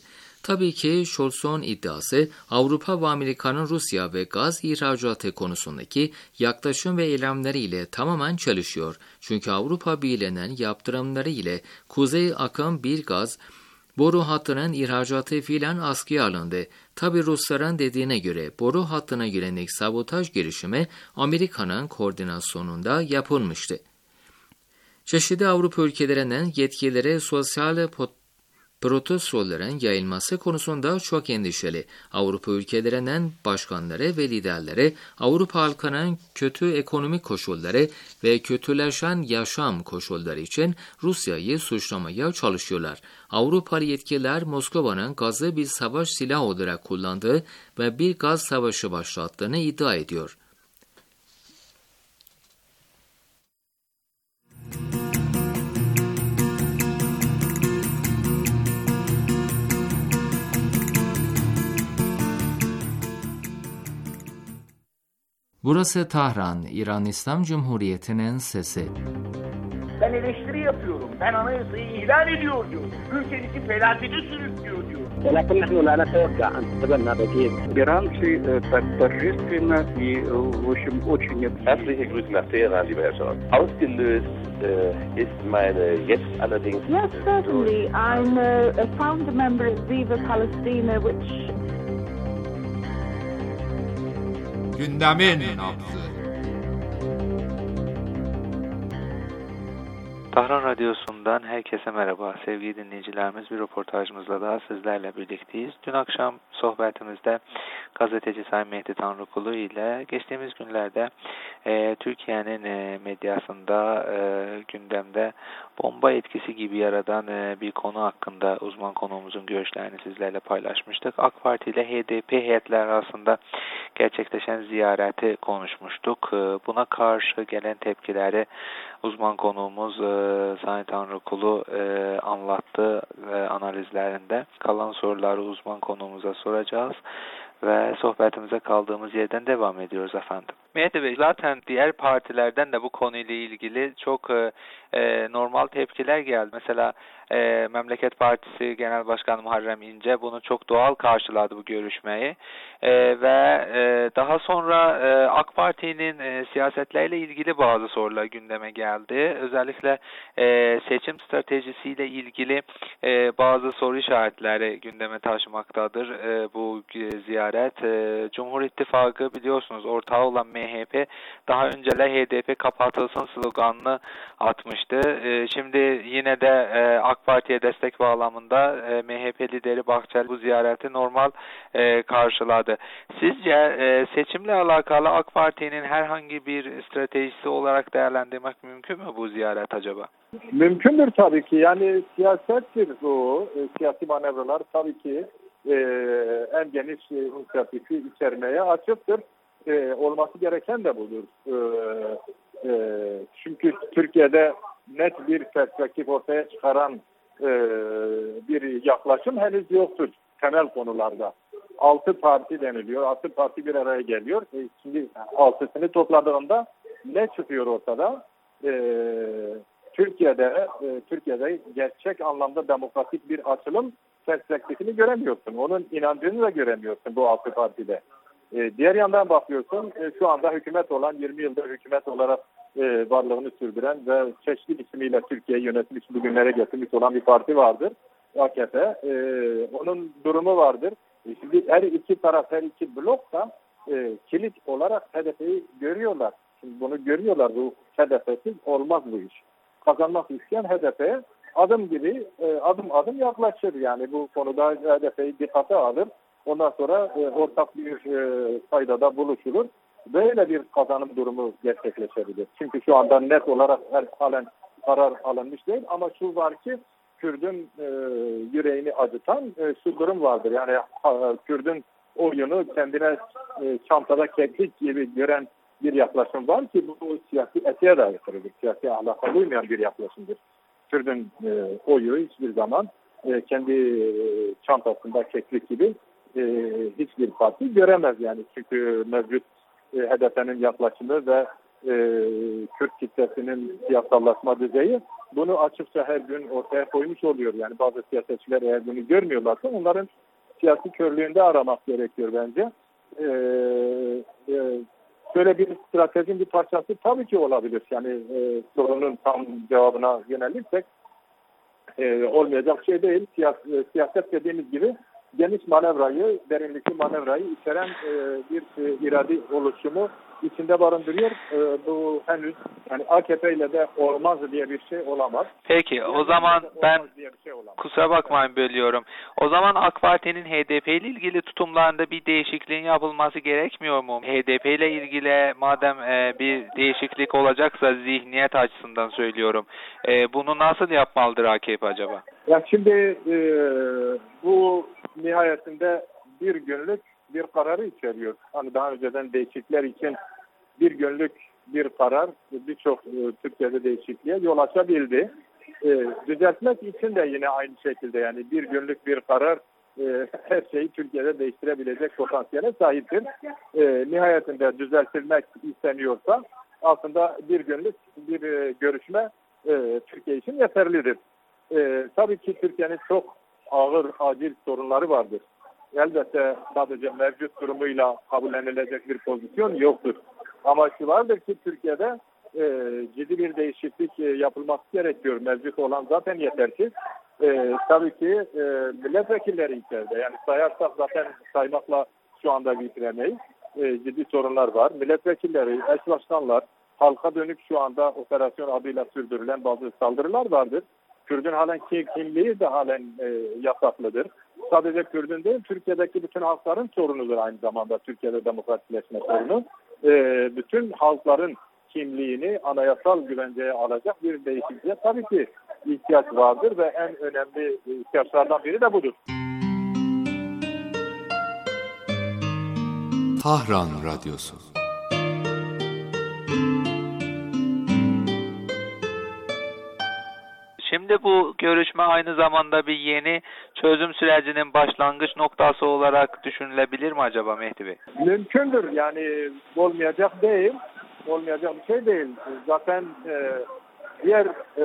Tabii ki Scholz'un iddiası Avrupa ve Amerika'nın Rusya ve gaz ihracatı konusundaki yaklaşım ve eylemleriyle tamamen çalışıyor. Çünkü Avrupa bilinen yaptırımları ile Kuzey Akım bir gaz boru hattının ihracatı filan askıya alındı. Tabi Rusların dediğine göre boru hattına yönelik sabotaj girişimi Amerika'nın koordinasyonunda yapılmıştı. Çeşitli Avrupa ülkelerinin yetkilileri sosyal protestoların yayılması konusunda çok endişeli. Avrupa ülkelerinin başkanları ve liderleri Avrupa halkının kötü ekonomik koşulları ve kötüleşen yaşam koşulları için Rusya'yı suçlamaya çalışıyorlar. Avrupalı yetkililer Moskova'nın gazı bir savaş silahı olarak kullandığı ve bir gaz savaşı başlattığını iddia ediyor. Burası Tahran, İran İslam Cumhuriyeti'nin sesi. Ben eleştiri yapıyorum. Ben anayasayı ihlal ediyor diyor. Ülkenizi felakete sürüklüyor diyor. ولكن نحن لا نتوقع أن تتبنى بديل. Иранцы торжественно и, в общем, очень... Herzliche Grüße nach Teheran, lieber Herr Scholz. Ausgelöst äh, ist meine jetzt allerdings... Yes, certainly. I'm a, a founder member of Viva Palestina, which... Gündemin nabzı. Tahran Radyosu'ndan herkese merhaba. Sevgili dinleyicilerimiz, bir röportajımızla daha sizlerle birlikteyiz. Dün akşam sohbetimizde gazeteci Sayın Mehdi Tanrıkulu ile geçtiğimiz günlerde e, Türkiye'nin e, medyasında e, gündemde bomba etkisi gibi yaradan e, bir konu hakkında uzman konuğumuzun görüşlerini sizlerle paylaşmıştık. AK Parti ile H D P heyetler arasında gerçekleşen ziyareti konuşmuştuk. E, buna karşı gelen tepkileri uzman konuğumuz e, Sayın Tanrıkulu e, anlattı ve analizlerinde. Kalan soruları uzman konuğumuza soracağız ve sohbetimize kaldığımız yerden devam ediyoruz efendim. Mehdi Bey, zaten diğer partilerden de bu konuyla ilgili çok e, e, normal tepkiler geldi. Mesela e, Memleket Partisi Genel Başkanı Muharrem İnce bunu çok doğal karşıladı, bu görüşmeyi. E, ve e, daha sonra e, AK Parti'nin e, siyasetleriyle ilgili bazı sorular gündeme geldi. Özellikle e, seçim stratejisiyle ilgili e, bazı soru işaretleri gündeme taşımaktadır e, bu e, ziyaret. E, Cumhur İttifakı biliyorsunuz ortağı olan M H P daha önceler H D P kapatılsın sloganını atmıştı. E, şimdi yine de e, AK Parti'ye destek bağlamında e, M H P lideri Bahçeli bu ziyareti normal e, karşıladı. Sizce e, seçimle alakalı AK Parti'nin herhangi bir stratejisi olarak değerlendirmek mümkün mü bu ziyaret acaba? Mümkündür tabii ki. Yani siyasettir bu. E, siyasi manevralar tabii ki e, en geniş e, inisiyatifi içermeye açıktır. E, olması gereken de budur. E, e, çünkü Türkiye'de net bir perspektif ortaya çıkaran e, bir yaklaşım henüz yoktur temel konularda. Altı parti deniliyor. Altı parti bir araya geliyor. E, şimdi altısını topladığında ne çıkıyor ortada? E, Türkiye'de e, Türkiye'de gerçek anlamda demokratik bir açılım perspektifini göremiyorsun. Onun inancını da göremiyorsun bu altı partide. E, diğer yandan bakıyorsun e, şu anda hükümet olan yirmi yıldır hükümet olarak e, varlığını sürdüren ve çeşitli ismiyle Türkiye'yi yönetmiş, bugünlere getirmiş olan bir parti vardır. A K P. E, onun durumu vardır. E, şimdi her iki taraf, her iki blok da e, kilit olarak H D P'yi görüyorlar. Şimdi bunu görüyorlar. Bu H D P'siz olmaz bu iş. Kazanmak isteyen H D P'ye adım gibi e, adım adım yaklaşır. Yani bu konuda H D P'yi dikkate alır. Ondan sonra e, ortak bir e, paydada buluşulur. Böyle bir kazanım durumu gerçekleşebilir. Çünkü şu anda net olarak her halen karar alınmış değil. Ama şu var ki Kürdün e, yüreğini acıtan e, şu durum vardır. Yani e, Kürdün oyunu kendine e, çantada keklik gibi gören bir yaklaşım var ki bu siyasi etiğe de aykırıdır. Siyasi ahlaka uymayan bir yaklaşımdır. Kürdün e, oyu hiçbir zaman e, kendi e, çantasında keklik gibi e, hiçbir parti göremez yani. Çünkü mevcut e, H D P'nin yaklaşımı ve e, Kürt kitlesinin siyasallaşma düzeyi bunu açıkça her gün ortaya koymuş oluyor. Yani bazı siyasetçiler eğer bunu görmüyorlarsa onların siyasi körlüğünde aramak gerekiyor bence. E, e, şöyle bir stratejinin bir parçası tabii ki olabilir. Yani e, sorunun tam cevabına yönelirsek e, olmayacak şey değil. Siyas, e, siyaset dediğimiz gibi geniş manevrayı, derinlikli manevrayı içeren e, bir e, iradi oluşumu içinde barındırıyor. E, bu henüz yani A K P ile de olmaz diye bir şey olamaz. Peki yani o zaman ben şey kusura bakmayın bölüyorum. O zaman AK Parti'nin H D P ile ilgili tutumlarında bir değişikliğin yapılması gerekmiyor mu? H D P ile ilgili madem e, bir değişiklik olacaksa zihniyet açısından söylüyorum. E, bunu nasıl yapmalıdır A K P acaba? Ya şimdi e, bu nihayetinde bir günlük bir kararı içeriyor. Hani daha önceden değişiklikler için bir günlük bir karar birçok e, Türkiye'de değişikliğe yol açabildi. E, düzeltmek için de yine aynı şekilde yani bir günlük bir karar e, her şeyi Türkiye'de değiştirebilecek potansiyele sahiptir. E, nihayetinde düzeltilmek isteniyorsa aslında bir günlük bir e, görüşme e, Türkiye için yeterlidir. E, tabii ki Türkiye'nin çok ağır, acil sorunları vardır. Elbette sadece mevcut durumuyla kabullenilecek bir pozisyon yoktur. Ama şu vardır ki Türkiye'de e, ciddi bir değişiklik e, yapılması gerekiyor. Mevcut olan zaten yetersiz. E, tabii ki e, milletvekilleri içeride. Yani sayarsak zaten saymakla şu anda bitiremeyiz. E, ciddi sorunlar var. Milletvekilleri, eş başkanlar, halka dönük şu anda operasyon adıyla sürdürülen bazı saldırılar vardır. Kürdün halen kimliği de halen e, yasaklıdır. Sadece Kürdün değil, Türkiye'deki bütün halkların sorunudur aynı zamanda Türkiye'de demokratikleşme sorunu. E, bütün halkların kimliğini anayasal güvenceye alacak bir değişikliğe tabii ki ihtiyaç vardır ve en önemli ihtiyaçlardan biri de budur. Tahran Radyosu. Şimdi bu görüşme aynı zamanda bir yeni çözüm sürecinin başlangıç noktası olarak düşünülebilir mi acaba Mehdi Bey? Mümkündür. Yani olmayacak değil. Olmayacak bir şey değil. Zaten e, diğer e,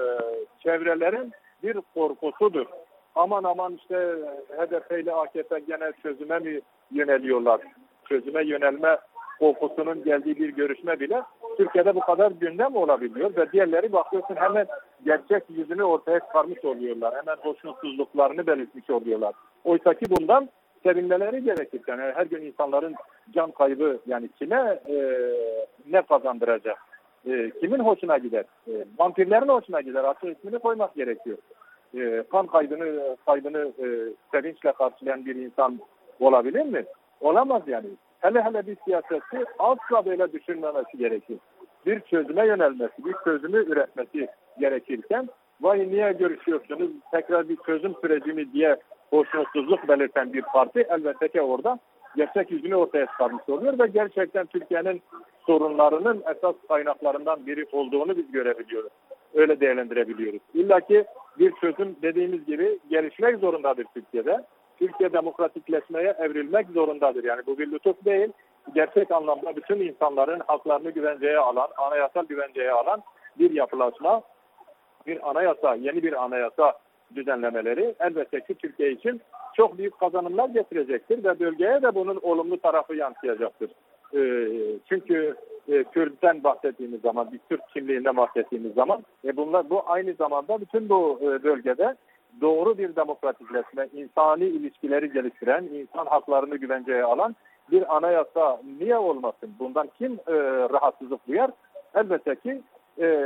çevrelerin bir korkusudur. Aman aman işte H D P ile A K P gene çözüme mi yöneliyorlar? Çözüme yönelme korkusunun geldiği bir görüşme bile Türkiye'de bu kadar gündem olabiliyor ve diğerleri bakıyorsun hemen gerçek yüzünü ortaya çıkarmış oluyorlar. Hemen hoşnutsuzluklarını belirtmiş oluyorlar. Oysa ki bundan sevinmeleri gerekir. Yani her gün insanların can kaybı yani kime e, ne kazandıracak? E, kimin hoşuna gider? E, vampirlerin hoşuna gider. Artık ismini koymak gerekiyor. E, kan kaybını, kaybını e, sevinçle karşılayan bir insan olabilir mi? Olamaz yani. Hele hele bir siyasetçi asla böyle düşünmemesi gerekir. Bir çözüme yönelmesi, bir çözümü üretmesi gerekirken vay niye görüşüyorsunuz, tekrar bir çözüm süreci mi diye hoşnutsuzluk belirten bir parti elbette ki orada gerçek yüzünü ortaya çıkarmış oluyor ve gerçekten Türkiye'nin sorunlarının esas kaynaklarından biri olduğunu biz görebiliyoruz. Öyle değerlendirebiliyoruz. İlla ki bir çözüm dediğimiz gibi gelişmek zorundadır Türkiye'de. Türkiye demokratikleşmeye evrilmek zorundadır. Yani bu bir lütuf değil. Gerçek anlamda bütün insanların haklarını güvenceye alan, anayasal güvenceye alan bir yapılaşma, bir anayasa, yeni bir anayasa düzenlemeleri elbette ki Türkiye için çok büyük kazanımlar getirecektir ve bölgeye de bunun olumlu tarafı yansıyacaktır. E, çünkü e, Kürt'ten bahsettiğimiz zaman, bir Türk kimliğinden bahsettiğimiz zaman e, bunlar bu aynı zamanda bütün bu e, bölgede doğru bir demokratikleşme, insani ilişkileri geliştiren, insan haklarını güvenceye alan bir anayasa niye olmasın? Bundan kim e, rahatsızlık duyar? Elbette ki e,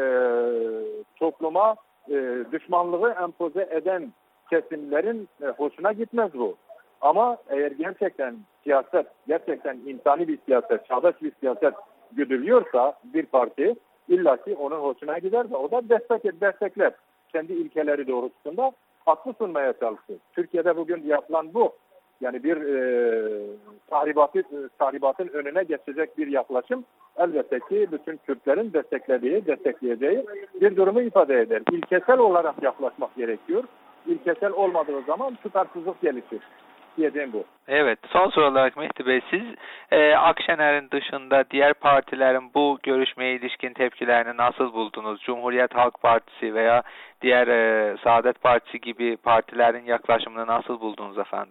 topluma e, düşmanlığı empoze eden kesimlerin e, hoşuna gitmez bu. Ama eğer gerçekten siyaset, gerçekten insani bir siyaset, çağdaş bir siyaset güdülüyorsa bir parti illaki onun hoşuna gider ve o da destek, destekler. Kendi ilkeleri doğrultusunda haklı sunmaya çalışır. Türkiye'de bugün yapılan bu. Yani bir e, tahribatı, tahribatın önüne geçecek bir yaklaşım elbette ki bütün Kürtlerin desteklediği, destekleyeceği bir durumu ifade eder. İlkesel olarak yaklaşmak gerekiyor. İlkesel olmadığı zaman tutarsızlık gelişir. Diyeceğim bu. Evet. Son soru olarak Mehdi Bey, siz e, Akşener'in dışında diğer partilerin bu görüşmeye ilişkin tepkilerini nasıl buldunuz? Cumhuriyet Halk Partisi veya diğer e, Saadet Partisi gibi partilerin yaklaşımını nasıl buldunuz efendim?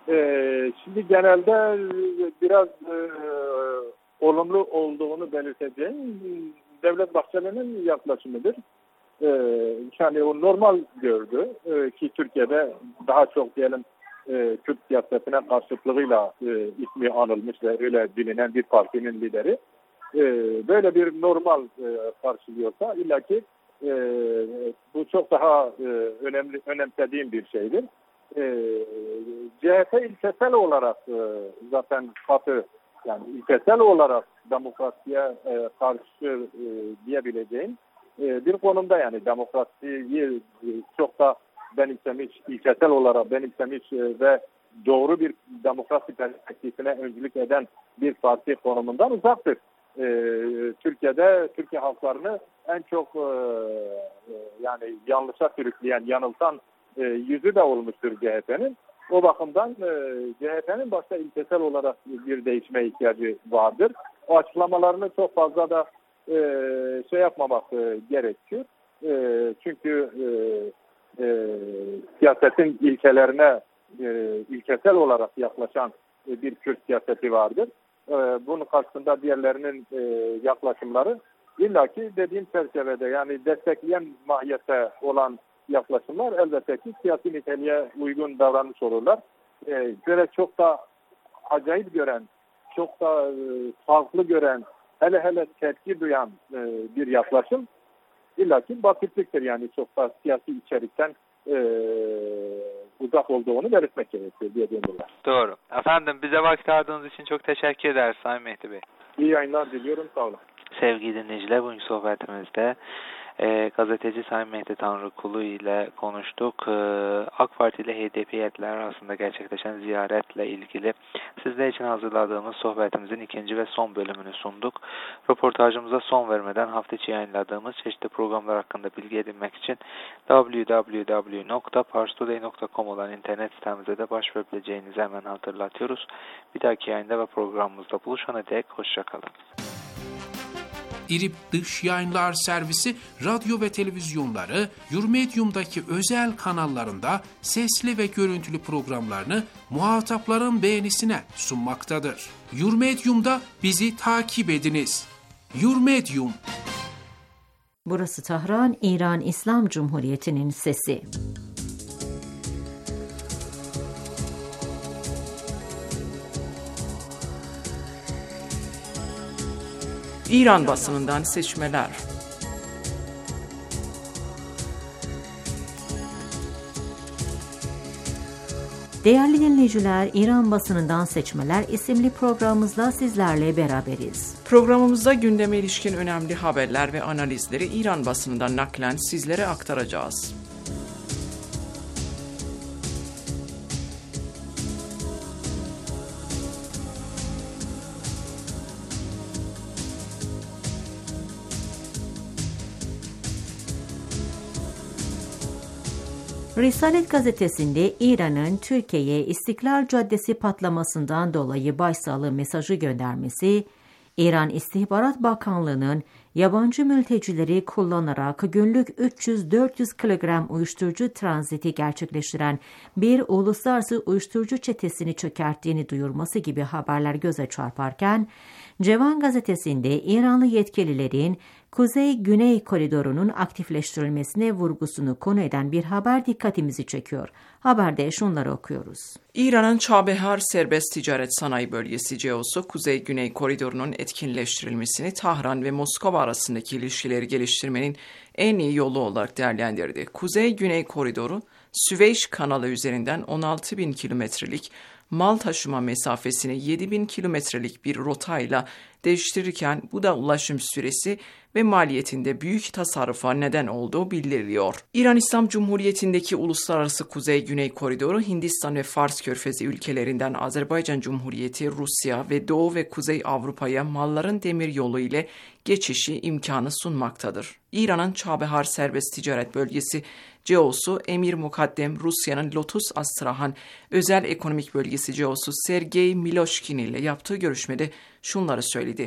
Ee, şimdi genelde biraz e, olumlu olduğunu belirteceğim Devlet Bahçeli'nin yaklaşımıdır. Ee, yani o normal gördü ee, ki Türkiye'de daha çok diyelim e, Kürt siyasetine karşıtlığıyla e, ismi anılmış ve öyle bilinen bir partinin lideri. E, böyle bir normal e, karşılıyorsa illaki e, bu çok daha e, önemli önemsediğim bir şeydir. E, C H P ilkesel olarak e, zaten katı, yani ilkesel olarak demokrasiye e, karşı e, diyebileceğim e, bir konumda, yani demokrasiyi e, çok da benimsemiş, ilkesel olarak benimsemiş e, ve doğru bir demokrasi perspektifine öncülük eden bir parti konumundan uzaktır. E, Türkiye'de Türkiye halklarını en çok e, yani yanlışa sürükleyen, yanıltan e, yüzü de olmuştur C H P'nin. O bakımdan e, C H P'nin başta ilkesel olarak bir değişime ihtiyacı vardır. O açıklamalarını çok fazla da e, şey yapmamak e, gerekiyor. E, çünkü e, e, siyasetin ilkelerine e, ilkesel olarak yaklaşan e, bir Kürt siyaseti vardır. E, bunun karşısında diğerlerinin e, yaklaşımları illaki dediğim çerçevede, yani destekleyen mahiyette olan yaklaşımlar elbette ki siyasi niteliğe uygun davranmış olurlar. Ee, böyle çok da acayip gören, çok da e, farklı gören, hele hele tepki duyan e, bir yaklaşım illaki basitliktir, yani çok da siyasi içerikten e, uzak olduğunu belirtmek gerekiyor diye düşünüyorum. Doğru. Efendim, bize vakit ayırdığınız için çok teşekkür ederiz Sayın Mehdi Bey. İyi yayınlar diliyorum, sağ olun. Sevgili dinleyiciler, bugünkü sohbetimizde e, gazeteci Sayın Mehdi Tanrıkulu ile konuştuk. E, AK Parti ile H D P heyetleri arasında gerçekleşen ziyaretle ilgili sizler için hazırladığımız sohbetimizin ikinci ve son bölümünü sunduk. Röportajımıza son vermeden hafta içi yayınladığımız çeşitli programlar hakkında bilgi edinmek için double-u double-u double-u nokta parstoday nokta com olan internet sitemize de başvurabileceğinizi hemen hatırlatıyoruz. Bir dahaki yayında ve programımızda buluşana dek hoşçakalın. İRİP Dış Yayınlar Servisi radyo ve televizyonları Yurmedium'daki özel kanallarında sesli ve görüntülü programlarını muhatapların beğenisine sunmaktadır. Yurmedium'da bizi takip ediniz. Yurmedium. Burası Tahran, İran İslam Cumhuriyeti'nin sesi. İran basınından seçmeler. Değerli dinleyiciler, İran basınından seçmeler isimli programımızda sizlerle beraberiz. Programımızda gündeme ilişkin önemli haberler ve analizleri İran basınından naklen sizlere aktaracağız. Risalet gazetesinde İran'ın Türkiye'ye İstiklal Caddesi patlamasından dolayı başsağlığı mesajı göndermesi, İran İstihbarat Bakanlığı'nın yabancı mültecileri kullanarak günlük üç yüz dört yüz kilogram uyuşturucu tranziti gerçekleştiren bir uluslararası uyuşturucu çetesini çökerttiğini duyurması gibi haberler göze çarparken, Cevan gazetesinde İranlı yetkililerin Kuzey-Güney koridorunun aktifleştirilmesine vurgusunu konu eden bir haber dikkatimizi çekiyor. Haberde şunları okuyoruz. İran'ın Çabehar Serbest Ticaret Sanayi Bölgesi C E O'su, Kuzey-Güney koridorunun etkinleştirilmesini Tahran ve Moskova arasındaki ilişkileri geliştirmenin en iyi yolu olarak değerlendirdi. Kuzey-Güney koridoru, Süveyş kanalı üzerinden on altı bin kilometrelik mal taşıma mesafesini yedi bin kilometrelik bir rotayla değiştirirken bu da ulaşım süresi ve maliyetinde büyük tasarrufa neden olduğu bildiriliyor. İran İslam Cumhuriyeti'ndeki uluslararası Kuzey-Güney koridoru Hindistan ve Fars Körfezi ülkelerinden Azerbaycan Cumhuriyeti, Rusya ve Doğu ve Kuzey Avrupa'ya malların demir yolu ile geçişi imkanı sunmaktadır. İran'ın Çabehar Serbest Ticaret Bölgesi C E O'su Emir Mukaddem, Rusya'nın Lotus Astrahan Özel Ekonomik Bölgesi C E O'su Sergey Miloshkin ile yaptığı görüşmede şunları söyledi.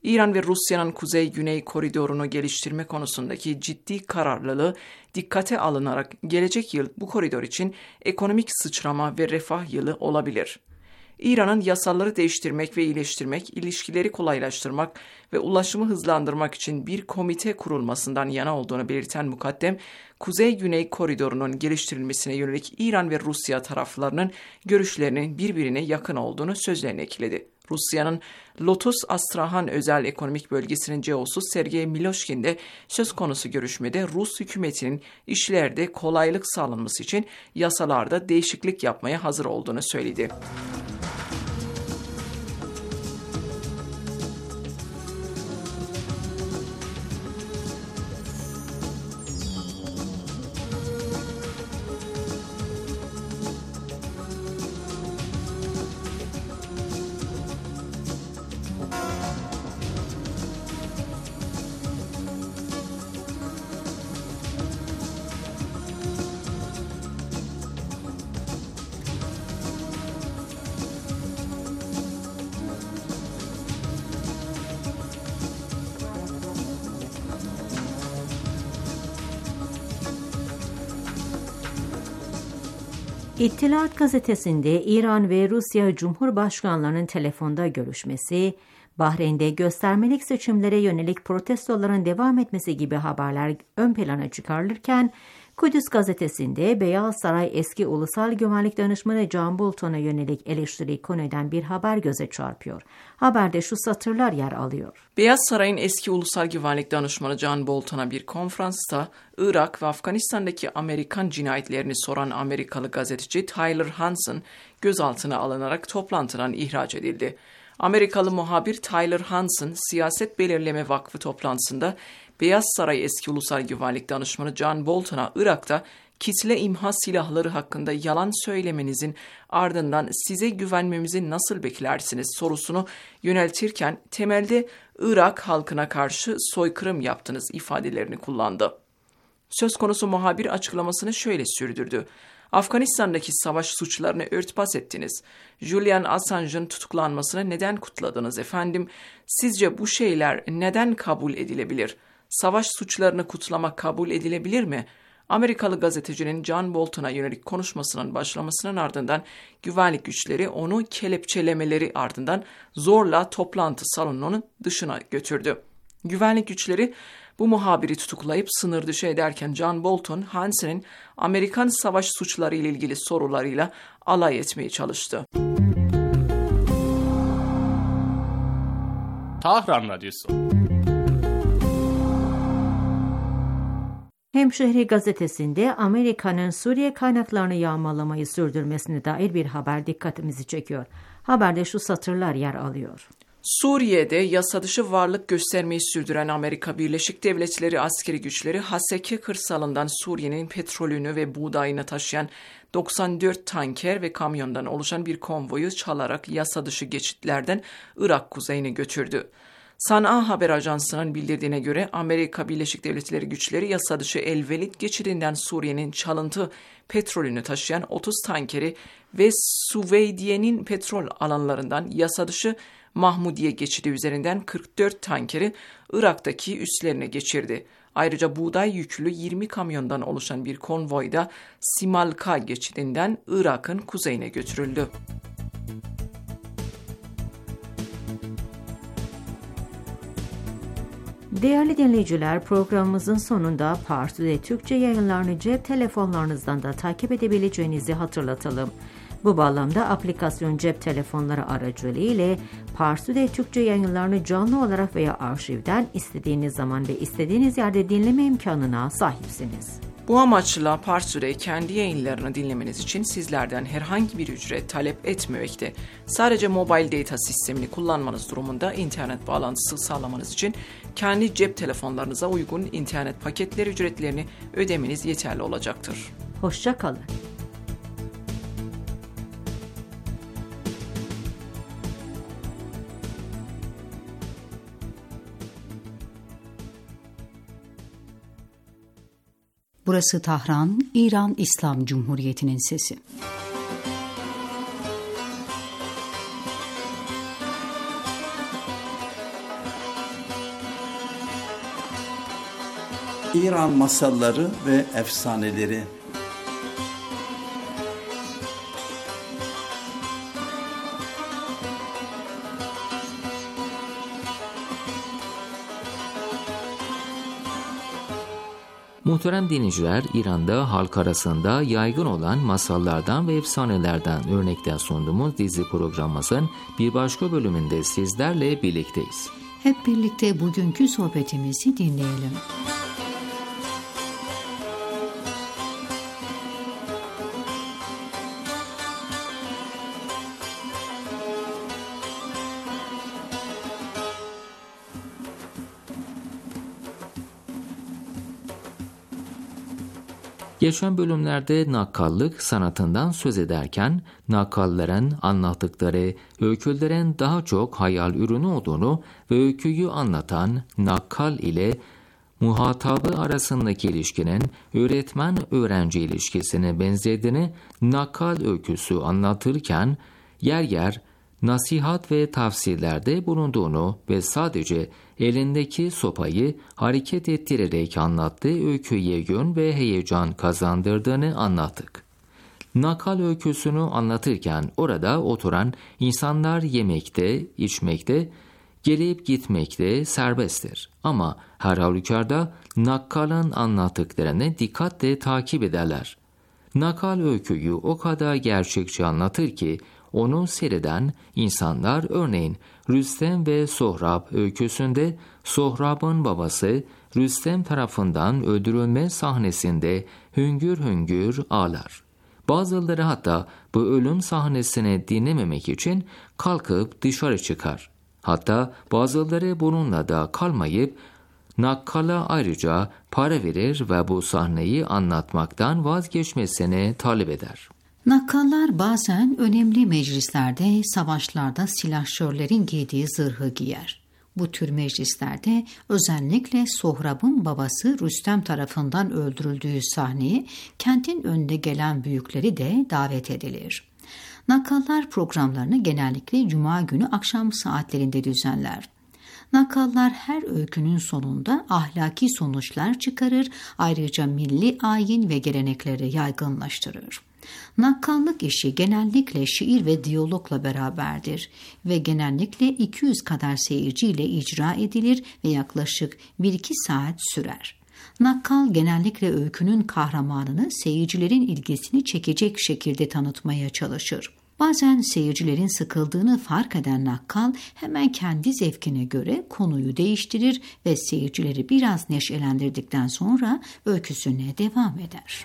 İran ve Rusya'nın kuzey-güney koridorunu geliştirme konusundaki ciddi kararlılığı dikkate alınarak gelecek yıl bu koridor için ekonomik sıçrama ve refah yılı olabilir. İran'ın yasaları değiştirmek ve iyileştirmek, ilişkileri kolaylaştırmak ve ulaşımı hızlandırmak için bir komite kurulmasından yana olduğunu belirten mukaddem, Kuzey-Güney koridorunun geliştirilmesine yönelik İran ve Rusya taraflarının görüşlerinin birbirine yakın olduğunu sözlerine ekledi. Rusya'nın Lotus Astrahan özel ekonomik bölgesinin C E O'su Sergey Miloshkin de söz konusu görüşmede Rus hükümetinin işlerde kolaylık sağlanması için yasalarda değişiklik yapmaya hazır olduğunu söyledi. İttihat gazetesinde İran ve Rusya Cumhurbaşkanlarının telefonda görüşmesi, Bahreyn'de göstermelik seçimlere yönelik protestoların devam etmesi gibi haberler ön plana çıkarılırken, Kudüs gazetesinde Beyaz Saray eski Ulusal Güvenlik Danışmanı John Bolton'a yönelik eleştiri konu eden bir haber göze çarpıyor. Haberde şu satırlar yer alıyor. Beyaz Saray'ın eski Ulusal Güvenlik Danışmanı John Bolton'a bir konferansta Irak ve Afganistan'daki Amerikan cinayetlerini soran Amerikalı gazeteci Tyler Hansen gözaltına alınarak toplantıdan ihraç edildi. Amerikalı muhabir Tyler Hansen, Siyaset Belirleme Vakfı toplantısında Beyaz Saray eski Ulusal Güvenlik Danışmanı John Bolton'a Irak'ta kitle imha silahları hakkında yalan söylemenizin ardından size güvenmemizi nasıl beklersiniz sorusunu yöneltirken temelde Irak halkına karşı soykırım yaptınız ifadelerini kullandı. Söz konusu muhabir açıklamasını şöyle sürdürdü. Afganistan'daki savaş suçlarını örtbas ettiniz. Julian Assange'ın tutuklanmasını neden kutladınız efendim? Sizce bu şeyler neden kabul edilebilir? Savaş suçlarını kutlamak kabul edilebilir mi? Amerikalı gazetecinin John Bolton'a yönelik konuşmasının başlamasının ardından güvenlik güçleri onu kelepçelemeleri ardından zorla toplantı salonunun dışına götürdü. Güvenlik güçleri bu muhabiri tutuklayıp sınır dışı ederken John Bolton, Hansen'in Amerikan savaş suçları ile ilgili sorularıyla alay etmeye çalıştı. Tahran Radyosu. Hemşehri gazetesinde Amerika'nın Suriye kaynaklarını yağmalamayı sürdürmesine dair bir haber dikkatimizi çekiyor. Haberde şu satırlar yer alıyor. Suriye'de yasadışı varlık göstermeyi sürdüren Amerika Birleşik Devletleri askeri güçleri Haseke kırsalından Suriye'nin petrolünü ve buğdayını taşıyan doksan dört tanker ve kamyondan oluşan bir konvoyu çalarak yasadışı geçitlerden Irak kuzeyine götürdü. San'a Haber Ajansı'nın bildirdiğine göre Amerika Birleşik Devletleri güçleri yasadışı El-Velid geçidinden Suriye'nin çalıntı petrolünü taşıyan otuz tankeri ve Süveydiye'nin petrol alanlarından yasadışı Mahmudiye geçidi üzerinden kırk dört tankeri Irak'taki üslerine geçirdi. Ayrıca buğday yüklü yirmi kamyondan oluşan bir konvoy da Simalka geçidinden Irak'ın kuzeyine götürüldü. Değerli dinleyiciler, programımızın sonunda Parsu'da Türkçe yayınlarını cep telefonlarınızdan da takip edebileceğinizi hatırlatalım. Bu bağlamda aplikasyon cep telefonları aracılığıyla Parsu'da Türkçe yayınlarını canlı olarak veya arşivden istediğiniz zaman ve istediğiniz yerde dinleme imkanına sahipsiniz. Bu amaçla Parsu'da kendi yayınlarını dinlemeniz için sizlerden herhangi bir ücret talep etmemekte. Sadece mobile data sistemini kullanmanız durumunda internet bağlantısı sağlamanız için kendi cep telefonlarınıza uygun internet paketleri ücretlerini ödemeniz yeterli olacaktır. Hoşça kalın. Burası Tahran, İran İslam Cumhuriyeti'nin sesi. İran masalları ve efsaneleri. Muhterem dinleyiciler, İran'da halk arasında yaygın olan masallardan ve efsanelerden örnekler sunduğumuz dizi programımızın bir başka bölümünde sizlerle birlikteyiz. Hep birlikte bugünkü sohbetimizi dinleyelim. Geçen bölümlerde nakkallık sanatından söz ederken nakkalların anlattıkları öykülerin daha çok hayal ürünü olduğunu ve öyküyü anlatan nakkal ile muhatabı arasındaki ilişkinin öğretmen-öğrenci ilişkisine benzediğini nakkal öyküsü anlatırken yer yer nasihat ve tavsiyelerde bulunduğunu ve sadece elindeki sopayı hareket ettirerek anlattığı öyküye yön ve heyecan kazandırdığını anlattık. Nakal öyküsünü anlatırken orada oturan insanlar yemekte, içmekte, gelip gitmekte serbesttir. Ama her halükarda nakkalın anlattıklarını dikkatle takip ederler. Nakal öyküyü o kadar gerçekçi anlatır ki onu seyreden insanlar örneğin Rüstem ve Sohrab öyküsünde Sohrab'ın babası Rüstem tarafından öldürülme sahnesinde hüngür hüngür ağlar. Bazıları hatta bu ölüm sahnesini dinlememek için kalkıp dışarı çıkar. Hatta bazıları bununla da kalmayıp nakkala ayrıca para verir ve bu sahneyi anlatmaktan vazgeçmesini talep eder. Nakkallar bazen önemli meclislerde, savaşlarda silahşörlerin giydiği zırhı giyer. Bu tür meclislerde özellikle Sohrab'ın babası Rüstem tarafından öldürüldüğü sahneye kentin önünde gelen büyükleri de davet edilir. Nakkallar programlarını genellikle Cuma günü akşam saatlerinde düzenler. Nakkallar her öykünün sonunda ahlaki sonuçlar çıkarır, ayrıca milli ayin ve gelenekleri yaygınlaştırır. Nakkallık işi genellikle şiir ve diyalogla beraberdir ve genellikle iki yüz kadar seyirciyle icra edilir ve yaklaşık bir iki saat sürer. Nakkal genellikle öykünün kahramanını seyircilerin ilgisini çekecek şekilde tanıtmaya çalışır. Bazen seyircilerin sıkıldığını fark eden nakkal hemen kendi zevkine göre konuyu değiştirir ve seyircileri biraz neşelendirdikten sonra öyküsüne devam eder.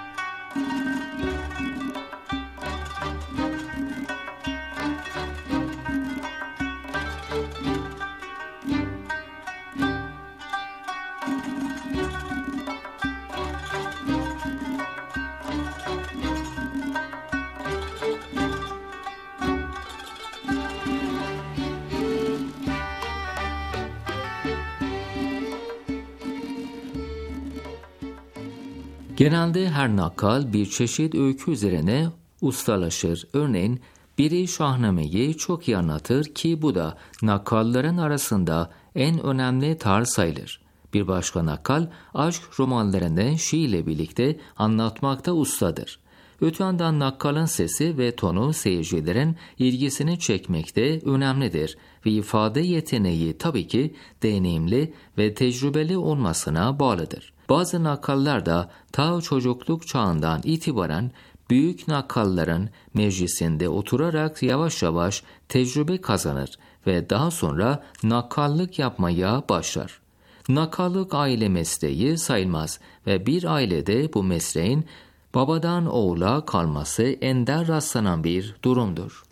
Genelde her nakkal bir çeşit öykü üzerine ustalaşır. Örneğin biri Şahname'yi çok iyi anlatır ki bu da nakkalların arasında en önemli tarz sayılır. Bir başka nakkal aşk romanlarını şiirle birlikte anlatmakta ustadır. Öte yandan nakkalın sesi ve tonu seyircilerin ilgisini çekmekte önemlidir ve ifade yeteneği tabii ki deneyimli ve tecrübeli olmasına bağlıdır. Bazı nakkallar da ta çocukluk çağından itibaren büyük nakkalların meclisinde oturarak yavaş yavaş tecrübe kazanır ve daha sonra nakkallık yapmaya başlar. Nakkallık aile mesleği sayılmaz ve bir ailede bu mesleğin babadan oğula kalması ender rastlanan bir durumdur.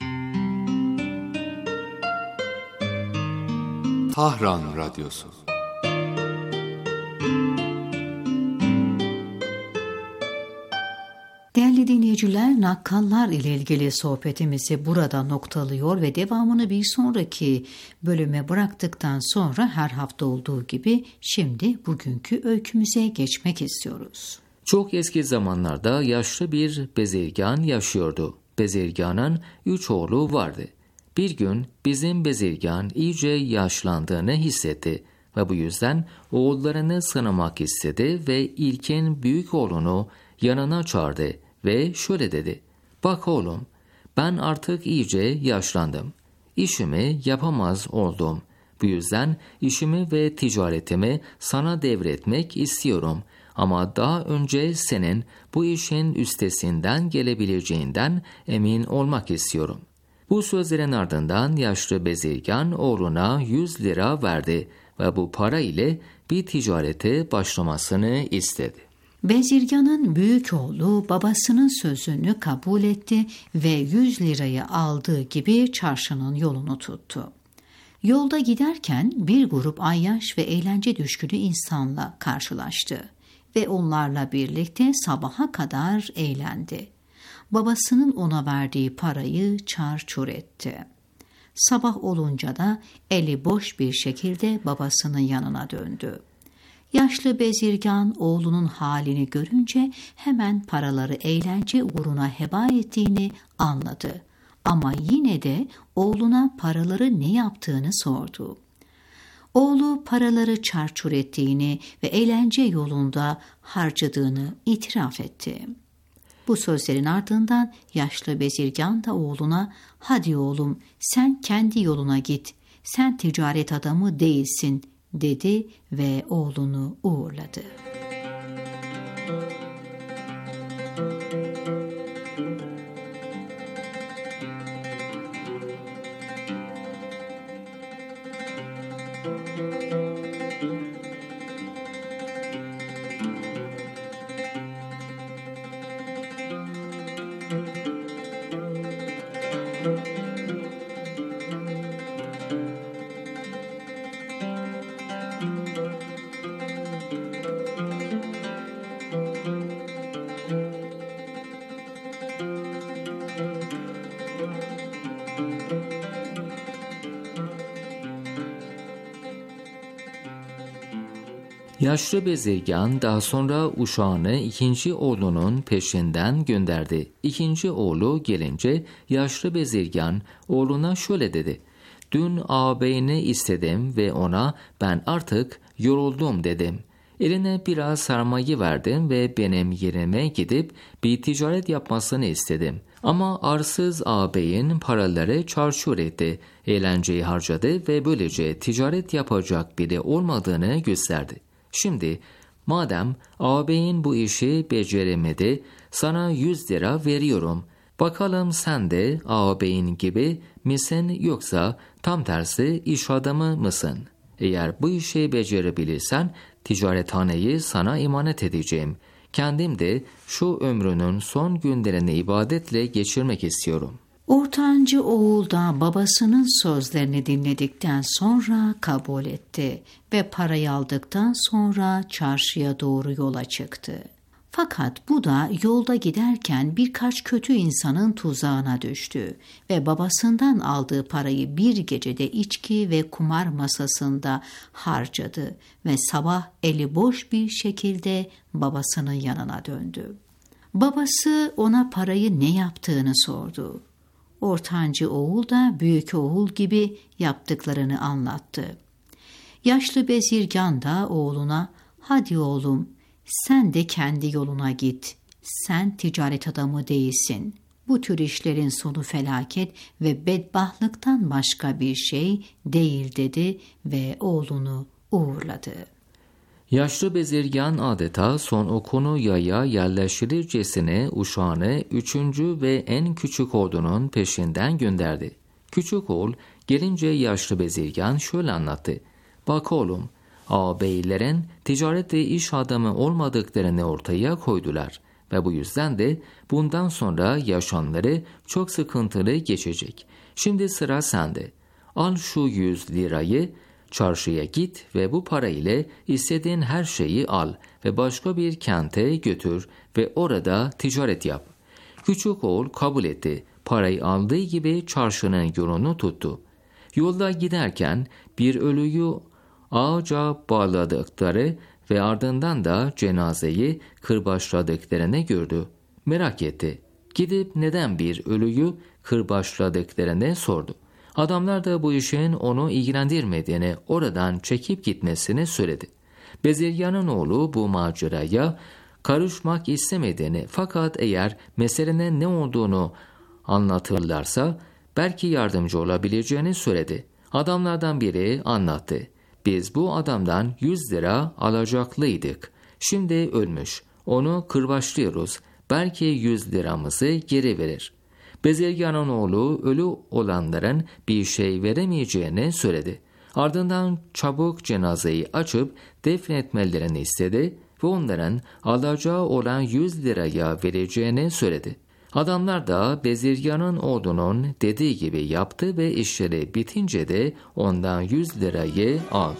Tahran Radyosu. Değerli dinleyiciler, nakkallar ile ilgili sohbetimizi burada noktalıyor ve devamını bir sonraki bölüme bıraktıktan sonra her hafta olduğu gibi şimdi bugünkü öykümüze geçmek istiyoruz. Çok eski zamanlarda yaşlı bir bezirgan yaşıyordu. Bezirganın üç oğlu vardı. Bir gün bizim bezirgan iyice yaşlandığını hissetti. ve bu yüzden oğullarını sınamak istedi ve ilkin büyük oğlunu yanına çağırdı ve şöyle dedi: "Bak oğlum, ben artık iyice yaşlandım. İşimi yapamaz oldum. Bu yüzden işimi ve ticaretimi sana devretmek istiyorum. Ama daha önce senin bu işin üstesinden gelebileceğinden emin olmak istiyorum." Bu sözlerin ardından yaşlı bezirgan oğluna yüz lira verdi ve bu para ile bir ticarete başlamasını istedi. Bezirganın büyük oğlu babasının sözünü kabul etti ve yüz lirayı aldığı gibi çarşının yolunu tuttu. Yolda giderken bir grup ayyaş ve eğlence düşkünü insanla karşılaştı ve onlarla birlikte sabaha kadar eğlendi. Babasının ona verdiği parayı çarçur etti. Sabah olunca da eli boş bir şekilde babasının yanına döndü. Yaşlı bezirgan oğlunun halini görünce hemen paraları eğlence uğruna heba ettiğini anladı. Ama yine de oğluna paraları ne yaptığını sordu. Oğlu paraları çarçur ettiğini ve eğlence yolunda harcadığını itiraf etti. Bu sözlerin ardından yaşlı bezirgan da oğluna "Hadi oğlum, sen kendi yoluna git, sen ticaret adamı değilsin" dedi ve oğlunu uğurladı. Yaşlı bezirgan daha sonra uşağını ikinci oğlunun peşinden gönderdi. İkinci oğlu gelince yaşlı bezirgan oğluna şöyle dedi: "Dün ağabeyini istedim ve ona ben artık yoruldum dedim. Eline biraz sarmayı verdim ve benim yerime gidip bir ticaret yapmasını istedim. Ama arsız ağabeyin paraları çarçur etti, eğlenceyi harcadı ve böylece ticaret yapacak biri olmadığını gösterdi. Şimdi madem ağabeyin bu işi beceremedi, sana yüz lira veriyorum. Bakalım sen de ağabeyin gibi misin yoksa tam tersi iş adamı mısın? Eğer bu işi becerebilirsen ticarethaneyi sana emanet edeceğim. Kendim de şu ömrünün son günlerini ibadetle geçirmek istiyorum." Ortancı oğul da babasının sözlerini dinledikten sonra kabul etti ve parayı aldıktan sonra çarşıya doğru yola çıktı. Fakat bu da yolda giderken birkaç kötü insanın tuzağına düştü ve babasından aldığı parayı bir gecede içki ve kumar masasında harcadı ve sabah eli boş bir şekilde babasının yanına döndü. Babası ona parayı ne yaptığını sordu. Ortancı oğul da büyük oğul gibi yaptıklarını anlattı. Yaşlı bezirgan da oğluna "Hadi oğlum, sen de kendi yoluna git. Sen ticaret adamı değilsin. Bu tür işlerin sonu felaket ve bedbahtlıktan başka bir şey değil" dedi ve oğlunu uğurladı. Yaşlı bezirgan adeta son okunu yaya yerleştirircesine uşağını üçüncü ve en küçük oğlunun peşinden gönderdi. Küçük oğul gelince yaşlı bezirgan şöyle anlattı: "Bak oğlum, ağabeylerin ticaret ve iş adamı olmadıklarını ortaya koydular ve bu yüzden de bundan sonra yaşamları çok sıkıntılı geçecek. Şimdi sıra sende. Al şu yüz lirayı, çarşıya git ve bu para ile istediğin her şeyi al ve başka bir kente götür ve orada ticaret yap." Küçük oğul kabul etti. Parayı aldığı gibi çarşının yolunu tuttu. Yolda giderken bir ölüyü ağaca bağladıkları ve ardından da cenazeyi kırbaçladıklarını gördü. Merak etti. Gidip neden bir ölüyü kırbaçladıklarını sordu. Adamlar da bu işin onu ilgilendirmediğini, oradan çekip gitmesini söyledi. Bezirgan'ın oğlu bu maceraya karışmak istemediğini, fakat eğer meselenin ne olduğunu anlatırlarsa belki yardımcı olabileceğini söyledi. Adamlardan biri anlattı. Biz bu adamdan yüz lira alacaklıydık. Şimdi ölmüş. Onu kırbaçlıyoruz. Belki yüz liramızı geri verir. Bezirgan'ın oğlu ölü olanların bir şey veremeyeceğini söyledi. Ardından çabuk cenazeyi açıp defnetmelerini istedi ve onların alacağı olan yüz liraya vereceğini söyledi. Adamlar da Bezirgan'ın oğlunun dediği gibi yaptı ve işleri bitince de ondan yüz lirayı aldı.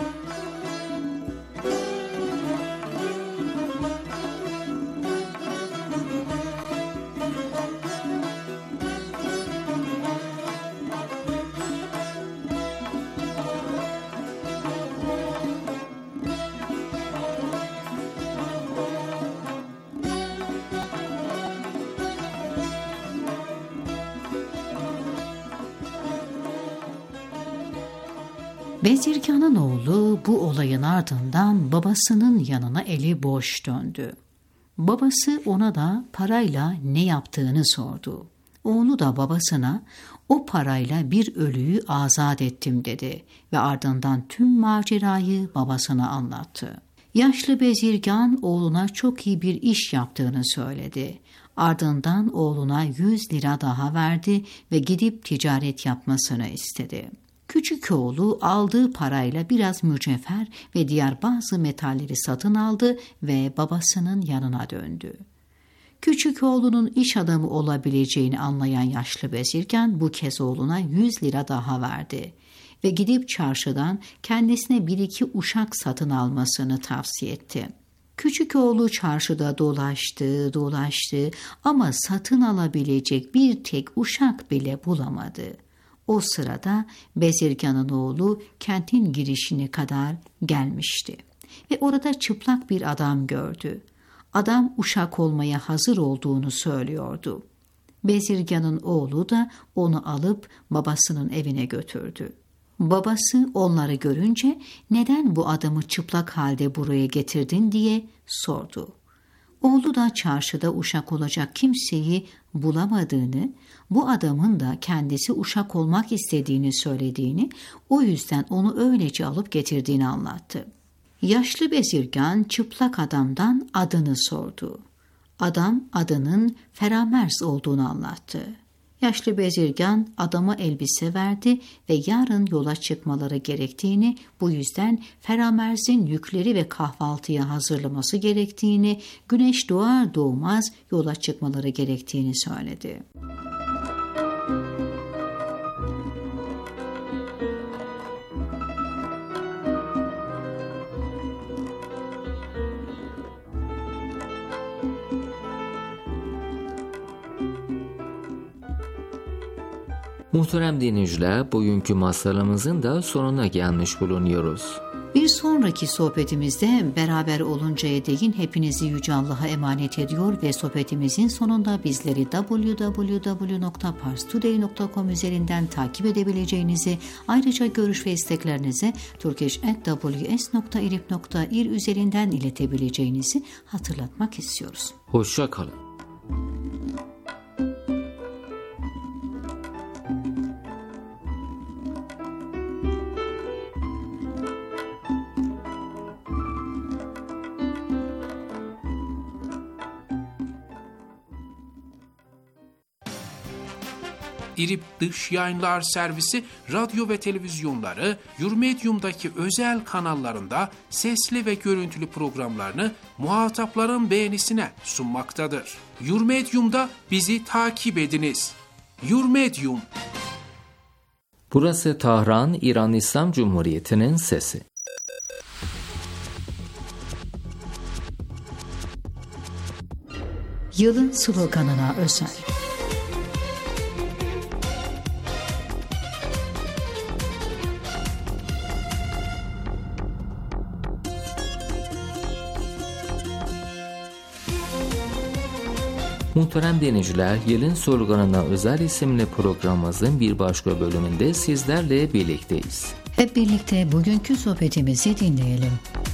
Bezirgan'ın oğlu bu olayın ardından babasının yanına eli boş döndü. Babası ona da parayla ne yaptığını sordu. Oğlu da babasına o parayla bir ölüyü azat ettim dedi ve ardından tüm macerayı babasına anlattı. Yaşlı Bezirgan oğluna çok iyi bir iş yaptığını söyledi. Ardından oğluna yüz lira daha verdi ve gidip ticaret yapmasını istedi. Küçük oğlu aldığı parayla biraz mücevher ve diğer bazı metalleri satın aldı ve babasının yanına döndü. Küçük oğlunun iş adamı olabileceğini anlayan yaşlı Bezirgan bu kez oğluna yüz lira daha verdi ve gidip çarşıdan kendisine bir iki uşak satın almasını tavsiye etti. Küçük oğlu çarşıda dolaştı, dolaştı ama satın alabilecek bir tek uşak bile bulamadı. O sırada Bezirgan'ın oğlu kentin girişine kadar gelmişti ve orada çıplak bir adam gördü. Adam uşak olmaya hazır olduğunu söylüyordu. Bezirgan'ın oğlu da onu alıp babasının evine götürdü. Babası onları görünce neden bu adamı çıplak halde buraya getirdin diye sordu. Oğlu da çarşıda uşak olacak kimseyi bulamadığını, bu adamın da kendisi uşak olmak istediğini söylediğini, o yüzden onu öylece alıp getirdiğini anlattı. Yaşlı Bezirgan çıplak adamdan adını sordu. Adam adının Feramers olduğunu anlattı. Yaşlı Bezirgan adama elbise verdi ve yarın yola çıkmaları gerektiğini, bu yüzden Feramers'in yükleri ve kahvaltıya hazırlaması gerektiğini, güneş doğar doğmaz yola çıkmaları gerektiğini söyledi. Muhterem dinleyiciler, bugünkü masalımızın da sonuna gelmiş bulunuyoruz. Bir sonraki sohbetimizde beraber oluncaya değin hepinizi Yüce Allah'a emanet ediyor ve sohbetimizin sonunda bizleri double-u double-u double-u nokta pars today nokta com üzerinden takip edebileceğinizi, ayrıca görüş ve isteklerinizi turkish at w s nokta irib nokta ir üzerinden iletebileceğinizi hatırlatmak istiyoruz. Hoşça kalın. İrib Dış Yayınlar Servisi radyo ve televizyonları Yurmedyum'daki özel kanallarında sesli ve görüntülü programlarını muhatapların beğenisine sunmaktadır. Yurmedyum'da bizi takip ediniz. Yurmedyum. Burası Tahran, İran İslam Cumhuriyeti'nin sesi. Yılın sloganına özel. Muhterem dinleyiciler, Yılın Sloganına Özel isimli programımızın bir başka bölümünde sizlerle birlikteyiz. Hep birlikte bugünkü sohbetimizi dinleyelim.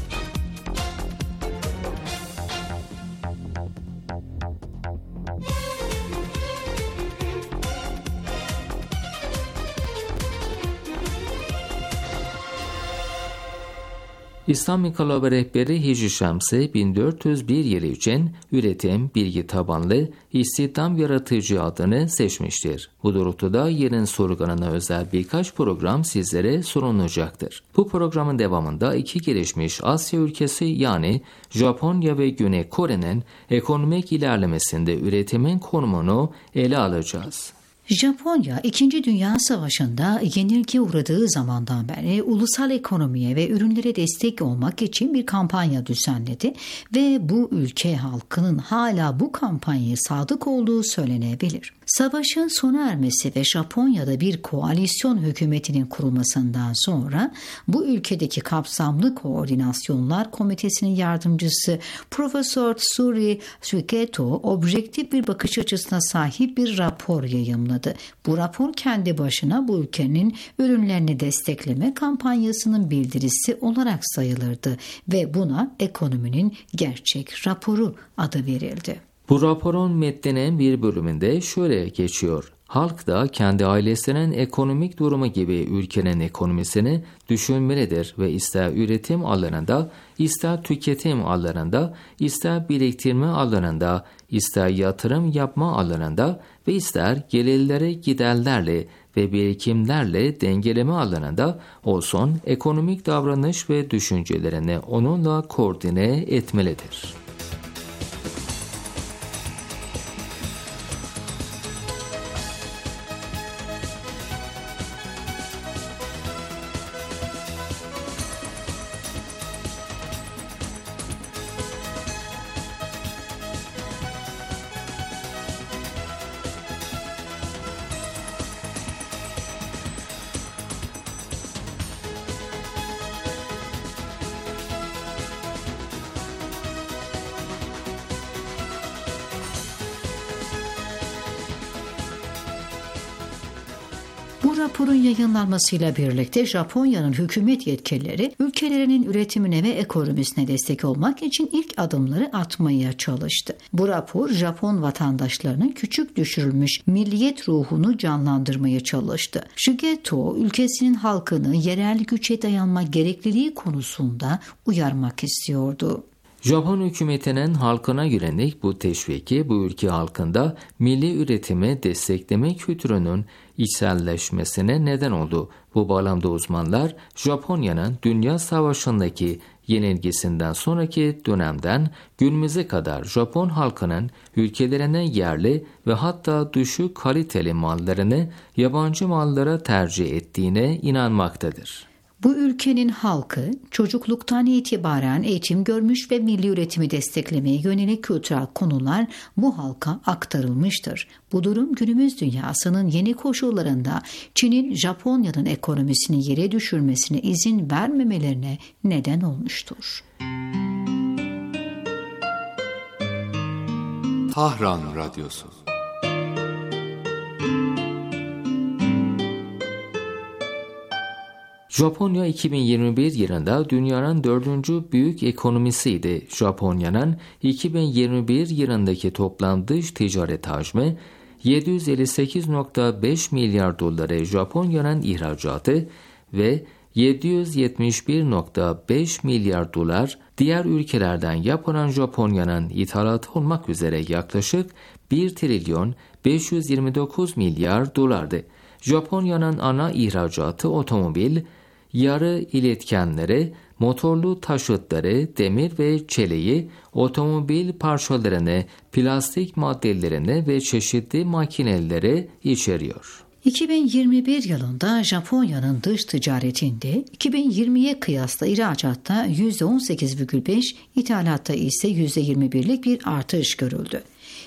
İslam İnkılabı Rehberi Hicri Şemsi bin dört yüz bir yılı için üretim, bilgi tabanlı, istihdam yaratıcı adını seçmiştir. Bu doğrultuda Yılın Sloganına özel birkaç program sizlere sunulacaktır. Bu programın devamında iki gelişmiş Asya ülkesi yani Japonya ve Güney Kore'nin ekonomik ilerlemesinde üretimin konumunu ele alacağız. Japonya, İkinci Dünya Savaşı'nda yenilgi uğradığı zamandan beri ulusal ekonomiye ve ürünlere destek olmak için bir kampanya düzenledi ve bu ülke halkının hala bu kampanyaya sadık olduğu söylenebilir. Savaşın sona ermesi ve Japonya'da bir koalisyon hükümetinin kurulmasından sonra bu ülkedeki kapsamlı koordinasyonlar komitesinin yardımcısı Profesör Tsuri Suiketo objektif bir bakış açısına sahip bir rapor yayımladı. Bu rapor kendi başına bu ülkenin ürünlerini destekleme kampanyasının bildirisi olarak sayılırdı ve buna ekonominin gerçek raporu adı verildi. Bu raporun metninin bir bölümünde şöyle geçiyor. Halk da kendi ailesinin ekonomik durumu gibi ülkenin ekonomisini düşünmelidir ve ister üretim alanında, ister tüketim alanında, ister biriktirme alanında, ister yatırım yapma alanında ve ister gelirleri giderlerle ve birikimlerle dengeleme alanında olsun ekonomik davranış ve düşüncelerini onunla koordine etmelidir. Bu raporun yayınlanmasıyla birlikte Japonya'nın hükümet yetkilileri ülkelerinin üretimine ve ekonomisine destek olmak için ilk adımları atmaya çalıştı. Bu rapor Japon vatandaşlarının küçük düşürülmüş milliyet ruhunu canlandırmaya çalıştı. Shigeto ülkesinin halkını yerel güce dayanma gerekliliği konusunda uyarmak istiyordu. Japon hükümetinin halkına yönelik bu teşviki bu ülke halkında milli üretimi destekleme kültürünün içselleşmesine neden oldu. Bu bağlamda uzmanlar Japonya'nın Dünya Savaşı'ndaki yenilgisinden sonraki dönemden günümüze kadar Japon halkının ülkelerine yerli ve hatta düşük kaliteli mallarını yabancı mallara tercih ettiğine inanmaktadır. Bu ülkenin halkı çocukluktan itibaren eğitim görmüş ve milli üretimi desteklemeye yönelik kültürel konular bu halka aktarılmıştır. Bu durum günümüz dünyasının yeni koşullarında Çin'in Japonya'nın ekonomisini yere düşürmesine izin vermemelerine neden olmuştur. Tahran Radyosu. Japonya iki bin yirmi bir yılında dünyanın dördüncü büyük ekonomisiydi. Japonya'nın iki bin yirmi bir yılındaki toplam dış ticaret hacmi yedi yüz elli sekiz virgül beş milyar doları, Japonya'nın ihracatı ve yedi yüz yetmiş bir virgül beş milyar dolar, diğer ülkelerden yapılan Japonya'nın ithalatı olmak üzere yaklaşık bir trilyon beş yüz yirmi dokuz milyar dolardı. Japonya'nın ana ihracatı otomobil, yarı iletkenleri, motorlu taşıtları, demir ve çeliği, otomobil parçalarını, plastik maddelerini ve çeşitli makineleri içeriyor. iki bin yirmi bir yılında Japonya'nın dış ticaretinde iki bin yirmiye kıyasla ihracatta yüzde on sekiz virgül beş, ithalatta ise yüzde yirmi birlik bir artış görüldü.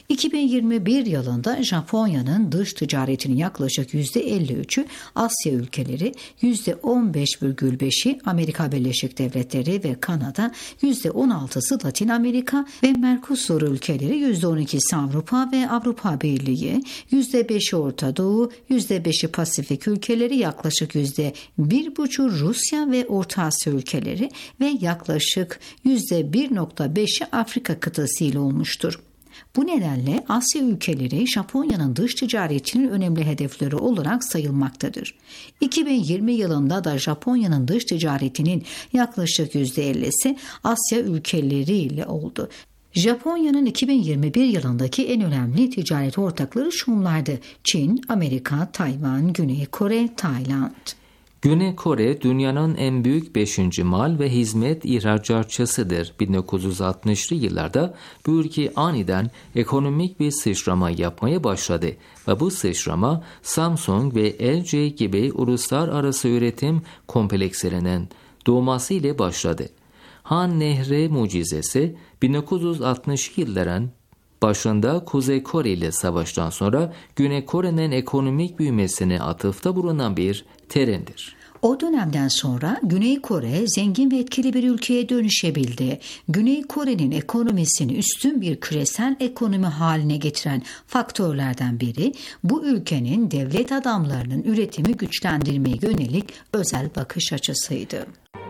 iki bin yirmi bir yılında Japonya'nın dış ticaretinin yaklaşık yüzde elli üçü Asya ülkeleri, yüzde on beş virgül beşi Amerika Birleşik Devletleri ve Kanada, yüzde on altısı Latin Amerika ve Mercosur ülkeleri, yüzde on ikisi Avrupa ve Avrupa Birliği, yüzde beşi Orta Doğu, yüzde beşi Pasifik ülkeleri, yaklaşık yüzde bir buçuk Rusya ve Orta Asya ülkeleri ve yaklaşık yüzde bir virgül beşi Afrika kıtası ile olmuştur. Bu nedenle Asya ülkeleri Japonya'nın dış ticaretinin önemli hedefleri olarak sayılmaktadır. iki bin yirmi yılında da Japonya'nın dış ticaretinin yaklaşık yüzde ellisi Asya ülkeleri ile oldu. Japonya'nın iki bin yirmi bir yılındaki en önemli ticaret ortakları şunlardı: Çin, Amerika, Tayvan, Güney Kore, Tayland. Güney Kore dünyanın en büyük beşinci mal ve hizmet ihracatçısıdır. bin dokuz yüz altmışlı yıllarda bu ülke aniden ekonomik bir sıçrama yapmaya başladı ve bu sıçrama Samsung ve L G gibi uluslararası üretim komplekslerinin doğması ile başladı. Han Nehri mucizesi bin dokuz yüz altmışlı yılların başında Kuzey Kore ile savaştan sonra Güney Kore'nin ekonomik büyümesine atıfta bulunan bir terimdir. O dönemden sonra Güney Kore zengin ve etkili bir ülkeye dönüşebildi. Güney Kore'nin ekonomisini üstün bir küresel ekonomi haline getiren faktörlerden biri bu ülkenin devlet adamlarının üretimi güçlendirmeye yönelik özel bakış açısıydı.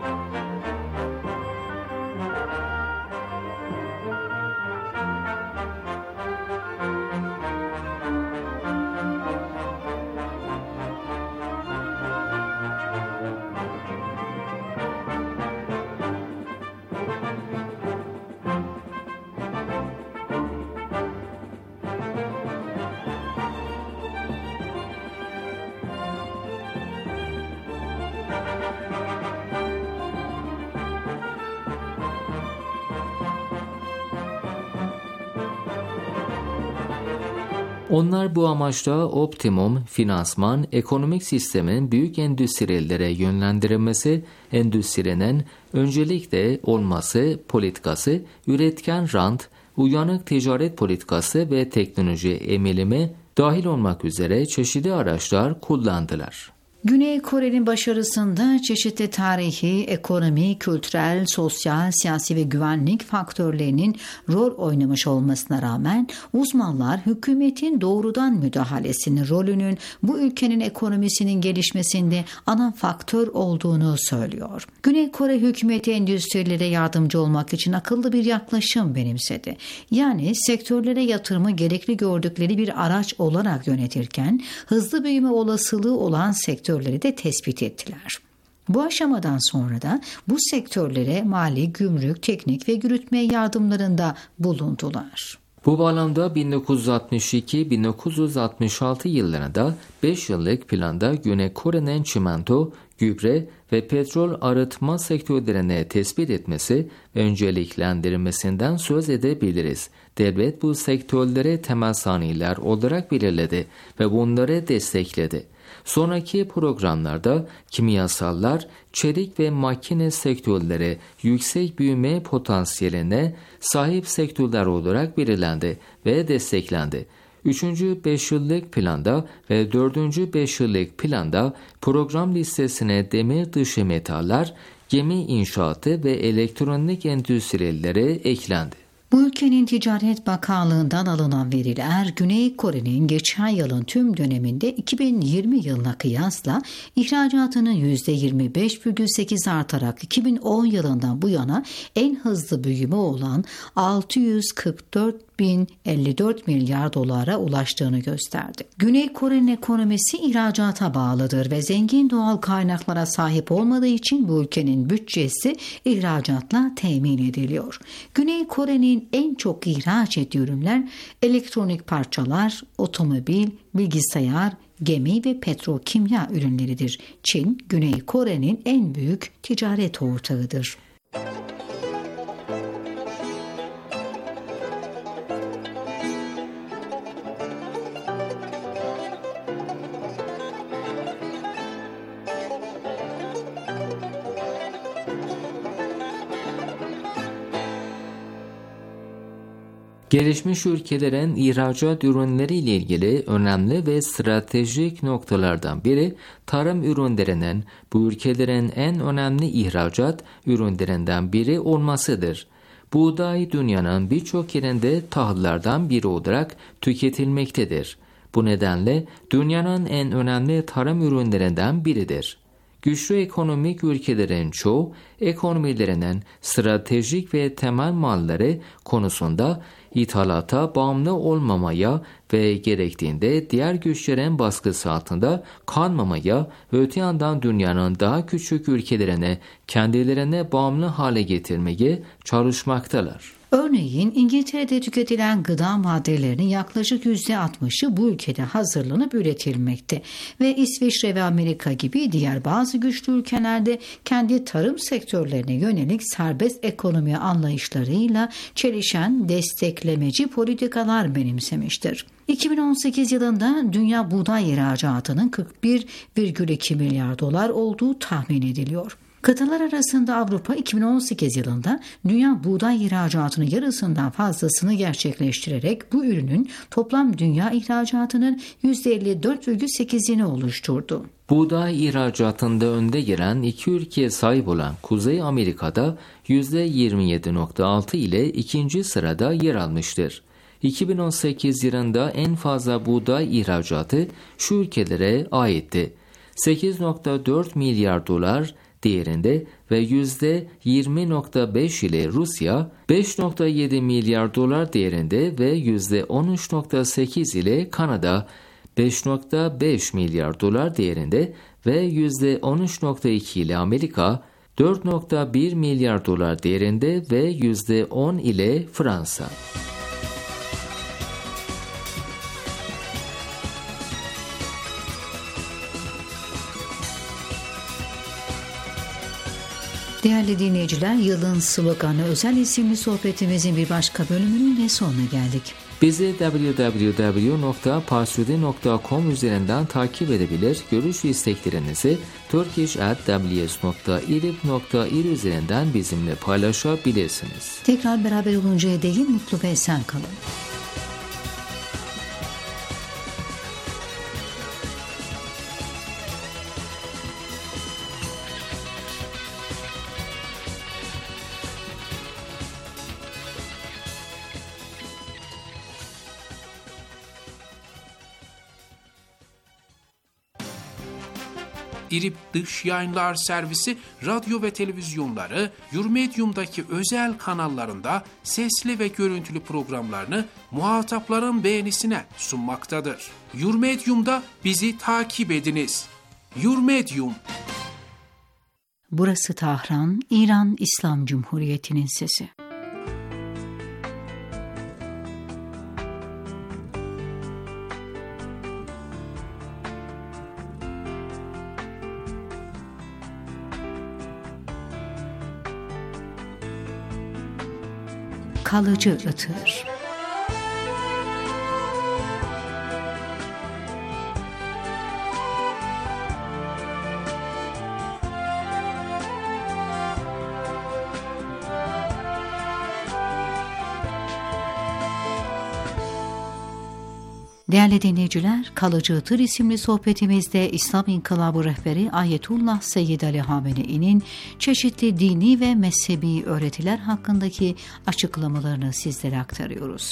Onlar bu amaçla optimum finansman, ekonomik sistemin büyük endüstriyellere yönlendirilmesi, endüstrinin öncelikle olması politikası, üretken rant, uyanık ticaret politikası ve teknoloji emilimi dahil olmak üzere çeşitli araçlar kullandılar. Güney Kore'nin başarısında çeşitli tarihi, ekonomi, kültürel, sosyal, siyasi ve güvenlik faktörlerinin rol oynamış olmasına rağmen uzmanlar hükümetin doğrudan müdahalesinin rolünün bu ülkenin ekonomisinin gelişmesinde ana faktör olduğunu söylüyor. Güney Kore hükümeti endüstrilere yardımcı olmak için akıllı bir yaklaşım benimsedi. Yani sektörlere yatırımı gerekli gördükleri bir araç olarak yönetirken hızlı büyüme olasılığı olan sektör sektörleri de tespit ettiler. Bu aşamadan sonra da bu sektörlere mali, gümrük, teknik ve yürütme yardımlarında bulundular. Bu bağlamda bin dokuz yüz altmış iki bin dokuz yüz altmış altı yıllarında beş yıllık planda Güney Kore'nin çimento, gübre ve petrol arıtma sektörlerine tespit etmesi ve önceliklendirmesinden söz edebiliriz. Devlet bu sektörlere temel saniyeler olarak belirledi ve bunları destekledi. Sonraki programlarda kimyasallar, çelik ve makine sektörleri yüksek büyüme potansiyeline sahip sektörler olarak belirlendi ve desteklendi. Üçüncü beş yıllık planda ve dördüncü beş yıllık planda program listesine demir dışı metaller, gemi inşaatı ve elektronik endüstrileri eklendi. Bu ülkenin Ticaret Bakanlığı'ndan alınan veriler, Güney Kore'nin geçen yılın tüm döneminde iki bin yirmi yılına kıyasla ihracatının yüzde yirmi beş virgül sekiz artarak iki bin on yılından bu yana en hızlı büyüme olan altı yüz kırk dört bin elli dört milyar dolara ulaştığını gösterdi. Güney Kore'nin ekonomisi ihracata bağlıdır ve zengin doğal kaynaklara sahip olmadığı için bu ülkenin bütçesi ihracatla temin ediliyor. Güney Kore'nin en çok ihraç ettiği ürünler elektronik parçalar, otomobil, bilgisayar, gemi ve petrokimya ürünleridir. Çin, Güney Kore'nin en büyük ticaret ortağıdır. Gelişmiş ülkelerin ihracat ürünleri ile ilgili önemli ve stratejik noktalardan biri tarım ürünlerinin bu ülkelerin en önemli ihracat ürünlerinden biri olmasıdır. Buğday dünyanın birçok yerinde tahıllardan biri olarak tüketilmektedir. Bu nedenle dünyanın en önemli tarım ürünlerinden biridir. Güçlü ekonomik ülkelerin çoğu ekonomilerinin stratejik ve temel malları konusunda ithalata bağımlı olmamaya ve gerektiğinde diğer güçlerin baskısı altında kalmamaya ve öte yandan dünyanın daha küçük ülkelerine kendilerine bağımlı hale getirmeye çalışmaktalar. Örneğin İngiltere'de tüketilen gıda maddelerinin yaklaşık yüzde altmışı bu ülkede hazırlanıp üretilmekte ve İsviçre ve Amerika gibi diğer bazı güçlü ülkelerde kendi tarım sektörlerine yönelik serbest ekonomi anlayışlarıyla çelişen desteklemeci politikalar benimsemiştir. iki bin on sekiz yılında dünya buğday ihracatının kırk bir virgül iki milyar dolar olduğu tahmin ediliyor. Kıtalar arasında Avrupa iki bin on sekiz yılında dünya buğday ihracatının yarısından fazlasını gerçekleştirerek bu ürünün toplam dünya ihracatının yüzde elli dört virgül sekizini oluşturdu. Buğday ihracatında önde gelen iki ülkeye sahip olan Kuzey Amerika'da yüzde yirmi yedi virgül altı ile ikinci sırada yer almıştır. iki bin on sekiz yılında en fazla buğday ihracatı şu ülkelere aitti. sekiz virgül dört milyar dolar değerinde ve yüzde yirmi virgül beş ile Rusya, beş virgül yedi milyar dolar değerinde ve yüzde on üç virgül sekiz ile Kanada, beş virgül beş milyar dolar değerinde ve yüzde on üç virgül iki ile Amerika, dört virgül bir milyar dolar değerinde ve yüzde on ile Fransa. Değerli dinleyiciler, Yılın Sloganı özel isimli sohbetimizin bir başka bölümünün de sonuna geldik. Bizi double-u double-u double-u nokta parsudi nokta com üzerinden takip edebilir, görüş ve isteklerinizi turkish at w s nokta irib nokta ir üzerinden bizimle paylaşabilirsiniz. Tekrar beraber oluncaya değin mutlu ve esen kalın. İrib Dış Yayınlar Servisi radyo ve televizyonları Yurmedium'daki özel kanallarında sesli ve görüntülü programlarını muhatapların beğenisine sunmaktadır. Yurmedium'da bizi takip ediniz. Yurmedium. Burası Tahran, İran İslam Cumhuriyeti'nin sesi. Kalıcı ıtır. Değerli dinleyiciler, Kalıcı Itır isimli sohbetimizde İslam İnkılabı rehberi Ayetullah Seyyid Ali Hamenei'nin çeşitli dini ve mezhebi öğretiler hakkındaki açıklamalarını sizlere aktarıyoruz.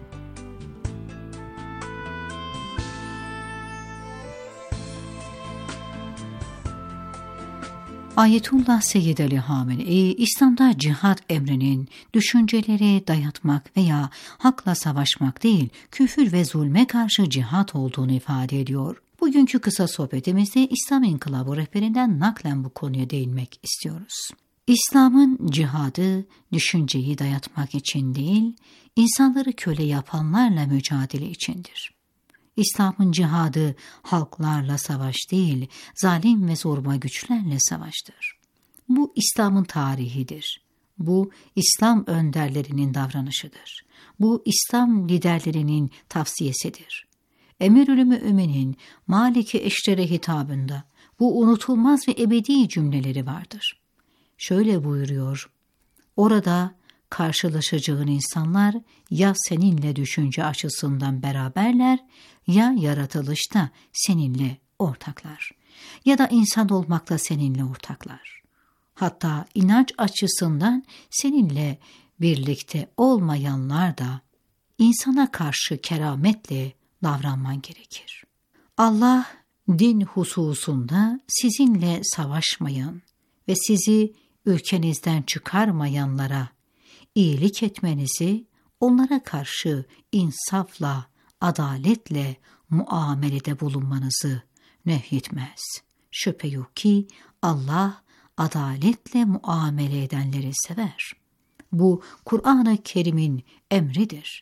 Ayetullah Seyyid Ali Hamenei, İslam'da cihat emrinin düşünceleri dayatmak veya hakla savaşmak değil, küfür ve zulme karşı cihat olduğunu ifade ediyor. Bugünkü kısa sohbetimizde İslam İnkılabı rehberinden naklen bu konuya değinmek istiyoruz. İslam'ın cihadı düşünceyi dayatmak için değil, insanları köle yapanlarla mücadele içindir. İslam'ın cihadı halklarla savaş değil, zalim ve zorba güçlerle savaştır. Bu İslam'ın tarihidir. Bu İslam önderlerinin davranışıdır. Bu İslam liderlerinin tavsiyesidir. Emirül Mü'minin Malik-i Eşrer'e hitabında bu unutulmaz ve ebedi cümleleri vardır. Şöyle buyuruyor: orada karşılaşacağın insanlar ya seninle düşünce açısından beraberler ya yaratılışta seninle ortaklar ya da insan olmakta seninle ortaklar. Hatta inanç açısından seninle birlikte olmayanlar da insana karşı kerametle davranman gerekir. Allah din hususunda sizinle savaşmayan ve sizi ülkenizden çıkarmayanlara iyilik etmenizi, onlara karşı insafla, adaletle muamelede bulunmanızı nehyetmez. Şüphe yok ki Allah adaletle muamele edenleri sever. Bu Kur'an-ı Kerim'in emridir.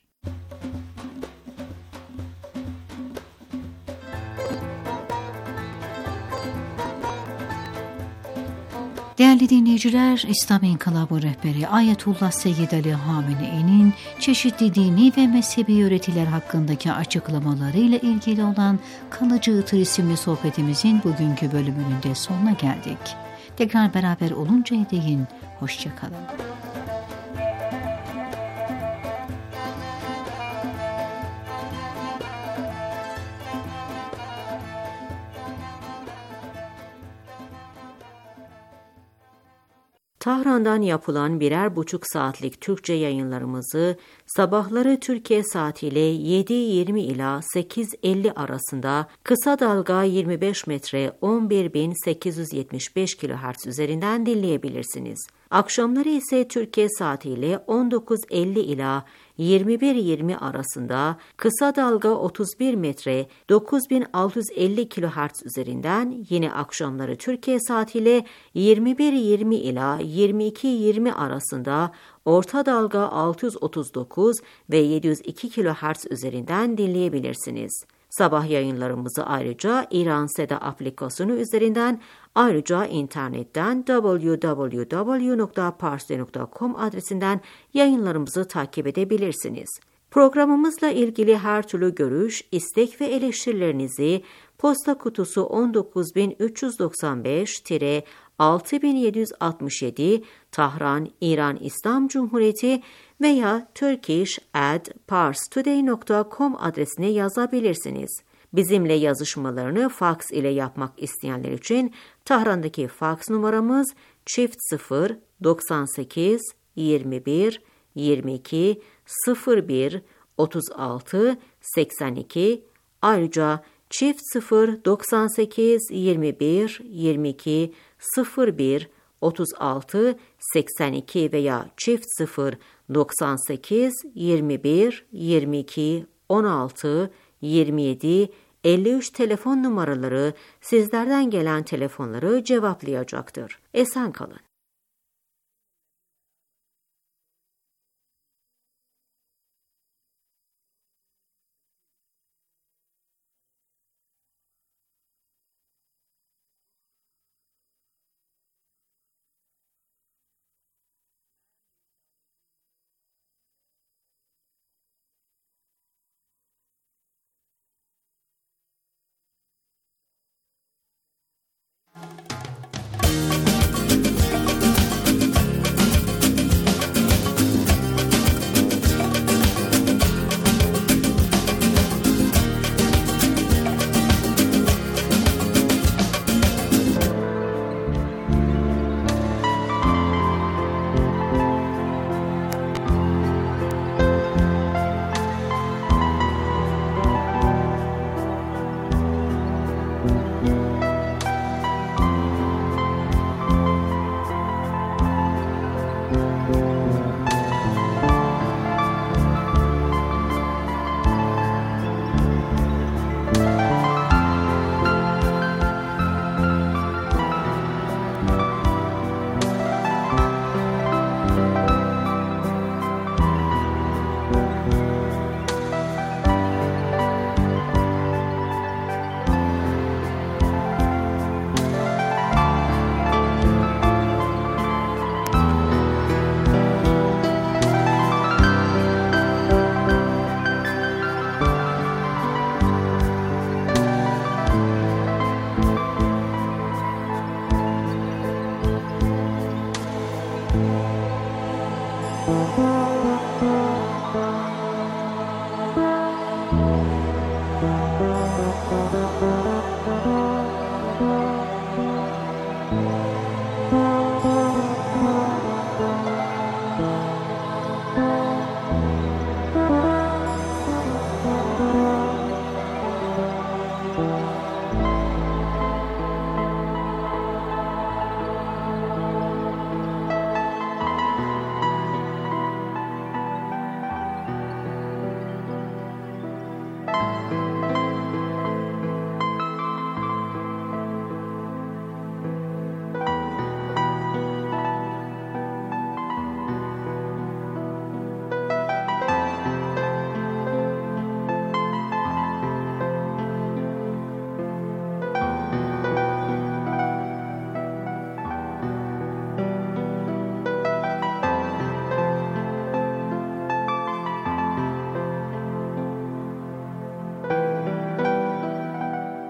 Değerli dinleyiciler, İslam İnkılabı rehberi Ayetullah Seyyid Ali Hamenei'nin çeşitli dini ve mezhebi öğretiler hakkındaki açıklamalarıyla ilgili olan Kalıcı Itır isimli sohbetimizin bugünkü bölümünün de sonuna geldik. Tekrar beraber oluncaya değin, hoşça kalın. Tahran'dan yapılan birer buçuk saatlik Türkçe yayınlarımızı sabahları Türkiye saatiyle yedi yirmi ila sekiz elli arasında kısa dalga yirmi beş metre on bir bin sekiz yüz yetmiş beş kilohertz üzerinden dinleyebilirsiniz. Akşamları ise Türkiye saatiyle on dokuz elli ila yirmi bir yirmi arasında kısa dalga otuz bir metre dokuz bin altı yüz elli kilohertz üzerinden, yine akşamları Türkiye saatiyle yirmi bir yirmi ila yirmi iki yirmi arasında orta dalga altı yüz otuz dokuz ve yedi yüz iki kilohertz üzerinden dinleyebilirsiniz. Sabah yayınlarımızı ayrıca İran Seda aplikasyonu üzerinden, ayrıca internetten double-u double-u double-u nokta parsi nokta com adresinden yayınlarımızı takip edebilirsiniz. Programımızla ilgili her türlü görüş, istek ve eleştirilerinizi posta kutusu on dokuz bin üç yüz doksan beş altı bin yedi yüz altmış yedi Tahran, İran İslam Cumhuriyeti veya turkish at parstoday nokta com adresine yazabilirsiniz. Bizimle yazışmalarını faks ile yapmak isteyenler için Tahran'daki faks numaramız çift sıfır doksan sekiz yirmi bir yirmi iki sıfır bir otuz altı seksen iki, ayrıca çift sıfır doksan sekiz yirmi bir yirmi iki sıfır bir otuz altı seksen iki veya çift sıfır doksan sekiz yirmi bir yirmi iki on altı yirmi yedi elli üç telefon numaraları sizlerden gelen telefonları cevaplayacaktır. Esen kalın. Thank you.